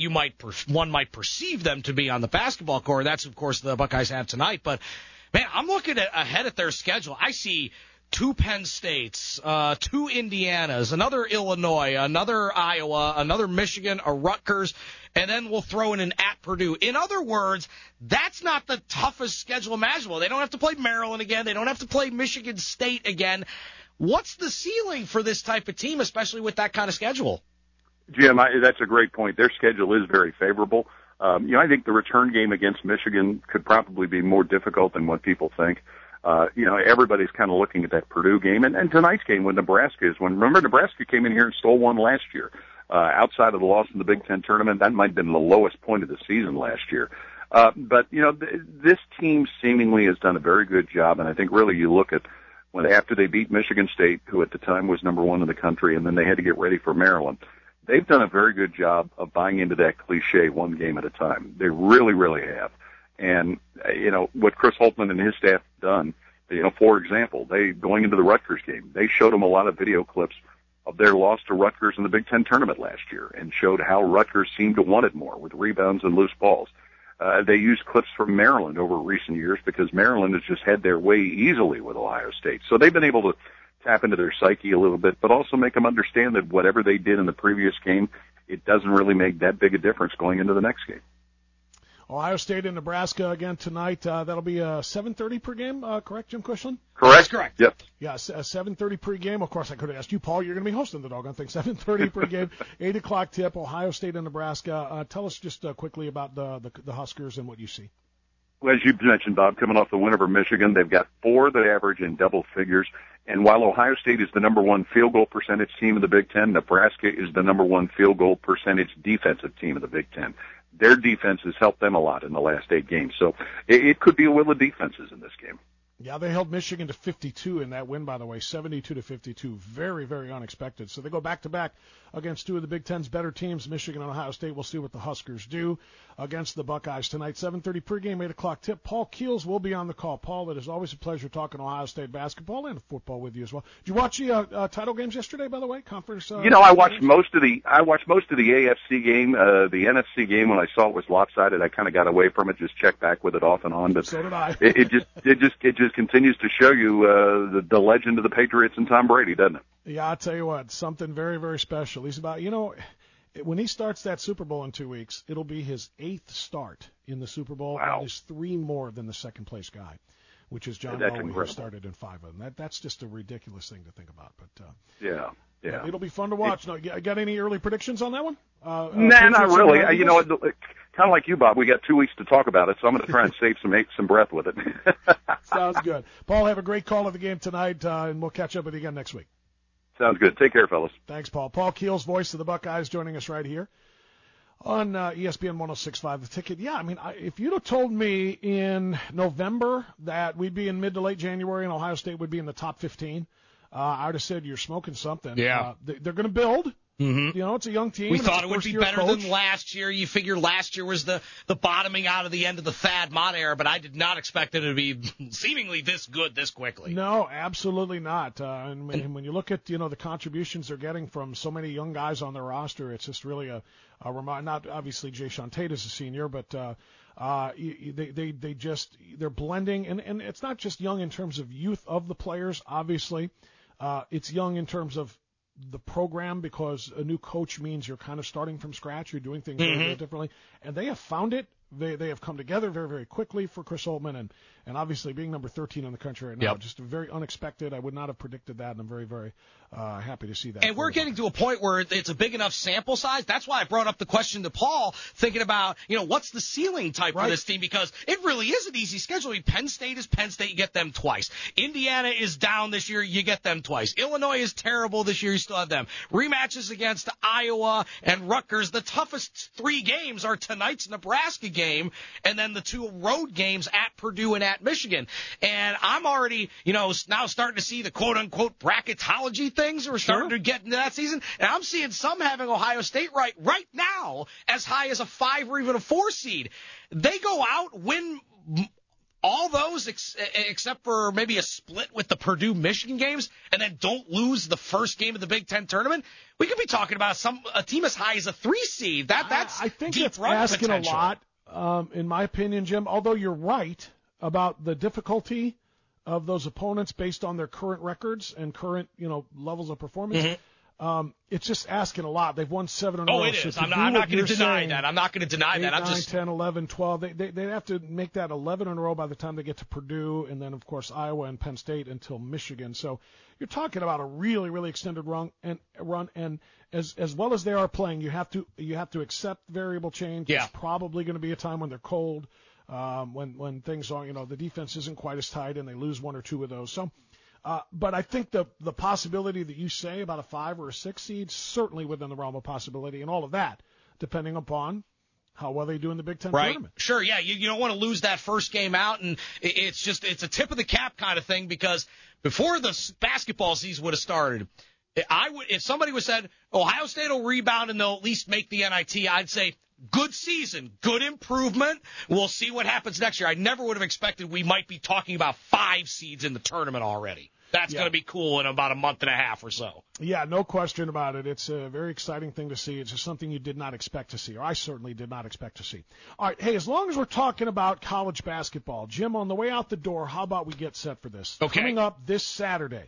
one might perceive them to be on the basketball court. That's, of course, the Buckeyes have tonight. But, man, I'm looking ahead at their schedule. I see 2 Penn States, 2 Indianas, another Illinois, another Iowa, another Michigan, a Rutgers, and then we'll throw in an at Purdue. In other words, that's not the toughest schedule imaginable. They don't have to play Maryland again. They don't have to play Michigan State again. What's the ceiling for this type of team, especially with that kind of schedule? Jim, that's a great point. Their schedule is very favorable. You know, I think the return game against Michigan could probably be more difficult than what people think. You know, everybody's kind of looking at that Purdue game and tonight's game with Nebraska is when, remember, Nebraska came in here and stole one last year. Outside of the loss in the Big Ten tournament, that might have been the lowest point of the season last year. But, you know, this team seemingly has done a very good job, and I think really you look at after they beat Michigan State, who at the time was number 1 in the country, and then they had to get ready for Maryland, they've done a very good job of buying into that cliche one game at a time. They really, really have. And, you know, what Chris Holtmann and his staff have done, you know, for example, going into the Rutgers game, they showed them a lot of video clips of their loss to Rutgers in the Big Ten tournament last year and showed how Rutgers seemed to want it more with rebounds and loose balls. They used clips from Maryland over recent years because Maryland has just had their way easily with Ohio State. So they've been able to tap into their psyche a little bit, but also make them understand that whatever they did in the previous game, it doesn't really make that big a difference going into the next game. Ohio State and Nebraska again tonight. That'll be a 7:30 pregame, correct, Jim Cushlan? Correct. That's correct. Yep. Yeah, a 7:30 pregame. Of course, I could have asked you, Paul. You're going to be hosting the doggone thing. 7:30 pregame, 8 o'clock tip. Ohio State and Nebraska. Tell us just quickly about the Huskers and what you see. Well, as you mentioned, Bob, coming off the win over Michigan, they've got 4 that average in double figures. And while Ohio State is the number 1 field goal percentage team in the Big Ten, Nebraska is the number 1 field goal percentage defensive team in the Big Ten. Their defense has helped them a lot in the last 8 games. So it could be a will of defenses in this game. Yeah, they held Michigan to 52 in that win, by the way, 72-52. Very, very unexpected. So they go back-to-back against 2 of the Big Ten's better teams, Michigan and Ohio State. We'll see what the Huskers do against the Buckeyes tonight. 7:30 pregame, 8 o'clock tip. Paul Keels will be on the call. Paul, it is always a pleasure talking Ohio State basketball and football with you as well. Did you watch the title games yesterday, by the way? Conference. You know, I watched most of the AFC game. The NFC game, when I saw it was lopsided, I kind of got away from it. Just checked back with it off and on. But so did I. it just continues to show you the legend of the Patriots and Tom Brady, doesn't it? Yeah, I'll tell you what, something very, very special. He's about, you know, when he starts that Super Bowl in 2 weeks, it'll be his 8th start in the Super Bowl. Wow. And there's 3 more than the second place guy, which is John Elway, who started in 5 of them. That's just a ridiculous thing to think about. But yeah. It'll be fun to watch. No, got any early predictions on that one? Nah, not really. You know, kind of like you, Bob. We got 2 weeks to talk about it, so I'm going to try and save some breath with it. Sounds good. Paul, have a great call of the game tonight, and we'll catch up with you again next week. Sounds good. Take care, fellas. Thanks, Paul. Paul Keels, voice of the Buckeyes, joining us right here on ESPN 106.5 The Ticket. Yeah, I mean, if you'd have told me in November that we'd be in mid to late January and Ohio State would be in the top 15, I would have said you're smoking something. Yeah. They're going to build. Mm-hmm. You know, it's a young team. We thought it would be better coach. than last year. You figure last year was the bottoming out of the end of the Thad Mott era, but I did not expect it to be seemingly this good this quickly. No, absolutely not. And when you look at, you know, the contributions they're getting from so many young guys on their roster, it's just really a not obviously Jay Sean Tate is a senior, but they're blending, and it's not just young in terms of youth of the players, obviously. It's young in terms of the program, because a new coach means you're kind of starting from scratch. You're doing things very, very differently. And they have found it. They have come together very, very quickly for Chris Holtmann, and obviously being number 13 in the country right now, just very unexpected. I would not have predicted that, and I'm very, very happy to see that. And we're getting to a point where it's a big enough sample size. That's why I brought up the question to Paul, thinking about, you know, what's the ceiling type for this team, because it really is an easy schedule. I mean, Penn State is Penn State, you get them twice. Indiana is down this year, you get them twice. Illinois is terrible this year, you still have them. Rematches against Iowa and Rutgers. The toughest 3 games are tonight's Nebraska game, and then the 2 road games at Purdue and at Michigan. And I'm already, you know, now starting to see the quote-unquote bracketology things are starting to get into that season. And I'm seeing some having Ohio State right now as high as a 5 or even a 4 seed. They go out, win all those except for maybe a split with the Purdue-Michigan games, and then don't lose the first game of the Big Ten tournament. We could be talking about a team as high as a 3 seed. That's I think deep it's run asking potential. a lot. In my opinion, Jim, although you're right about the difficulty of those opponents based on their current records and current, you know, levels of performance, it's just asking a lot. They've won 7 in a row. Oh, it is. I'm not going to deny that. I'm not going to deny 8, that. 9, 10, 11, 12. They have to make that 11 in a row by the time they get to Purdue, and then, of course, Iowa and Penn State until Michigan. So you're talking about a really, really extended run. And as well as they are playing, you have to accept variable change. Yeah. There's probably going to be a time when they're cold, when things are, you know, the defense isn't quite as tight and they lose 1 or 2 of those. So, but I think the possibility that you say about a 5 or a 6 seed, certainly within the realm of possibility, and all of that, depending upon how well they do in the Big Ten tournament. Sure, yeah. You don't want to lose that first game out, and it's a tip of the cap kind of thing, because before the basketball season would have started, if somebody would said Ohio State will rebound and they'll at least make the NIT, I'd say good season, good improvement. We'll see what happens next year. I never would have expected we might be talking about 5 seeds in the tournament already. That's going to be cool in about a month and a half or so. Yeah, no question about it. It's a very exciting thing to see. It's just something you did not expect to see, or I certainly did not expect to see. All right, hey, as long as we're talking about college basketball, Jim, on the way out the door, how about we get set for this? Okay. Coming up this Saturday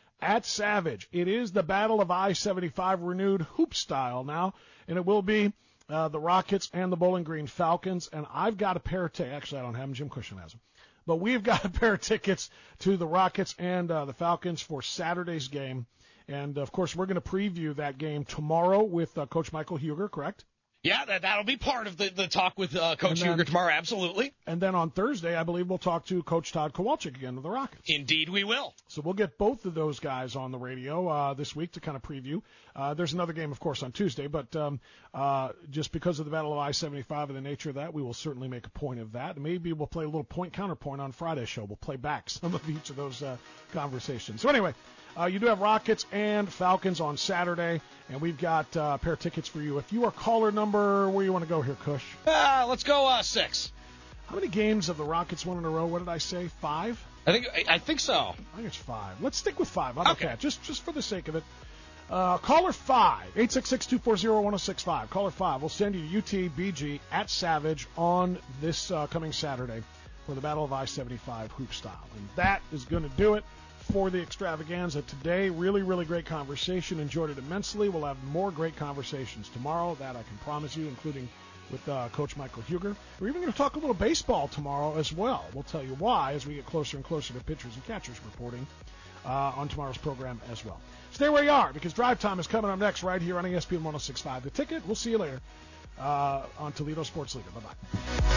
at Savage, it is the Battle of I-75 renewed hoop style now, and it will be the Rockets and the Bowling Green Falcons, and I've got a pair of tickets. Actually, I don't have them. Jim Cushing has them. But we've got a pair of tickets to the Rockets and the Falcons for Saturday's game. And, of course, we're going to preview that game tomorrow with Coach Michael Huger, correct? Yeah, that'll be part of the talk with Coach Huger tomorrow, absolutely. And then on Thursday, I believe we'll talk to Coach Todd Kowalczyk again of the Rockets. Indeed we will. So we'll get both of those guys on the radio this week to kind of preview. There's another game, of course, on Tuesday, but just because of the Battle of I-75 and the nature of that, we will certainly make a point of that. Maybe we'll play a little point-counterpoint on Friday's show. We'll play back some of each of those conversations. So anyway, you do have Rockets and Falcons on Saturday, and we've got a pair of tickets for you. If you are caller number, where do you want to go here, Cush? Let's go 6. How many games have the Rockets won in a row? What did I say, 5? I think so. I think it's 5. Let's stick with 5. How about that? Just for the sake of it. Caller 5, 866-240-1065. Caller 5. We'll send you UTBG at Savage on this coming Saturday for the Battle of I-75 hoop style. And that is going to do it for the extravaganza today. Really, really great conversation. Enjoyed it immensely. We'll have more great conversations tomorrow, that I can promise you, including with Coach Michael Huger. We're even going to talk a little baseball tomorrow as well. We'll tell you why as we get closer and closer to pitchers and catchers reporting on tomorrow's program as well. Stay where you are, because Drive Time is coming up next right here on ESPN 106.5. The Ticket. We'll see you later on Toledo Sports Leader. Bye-bye.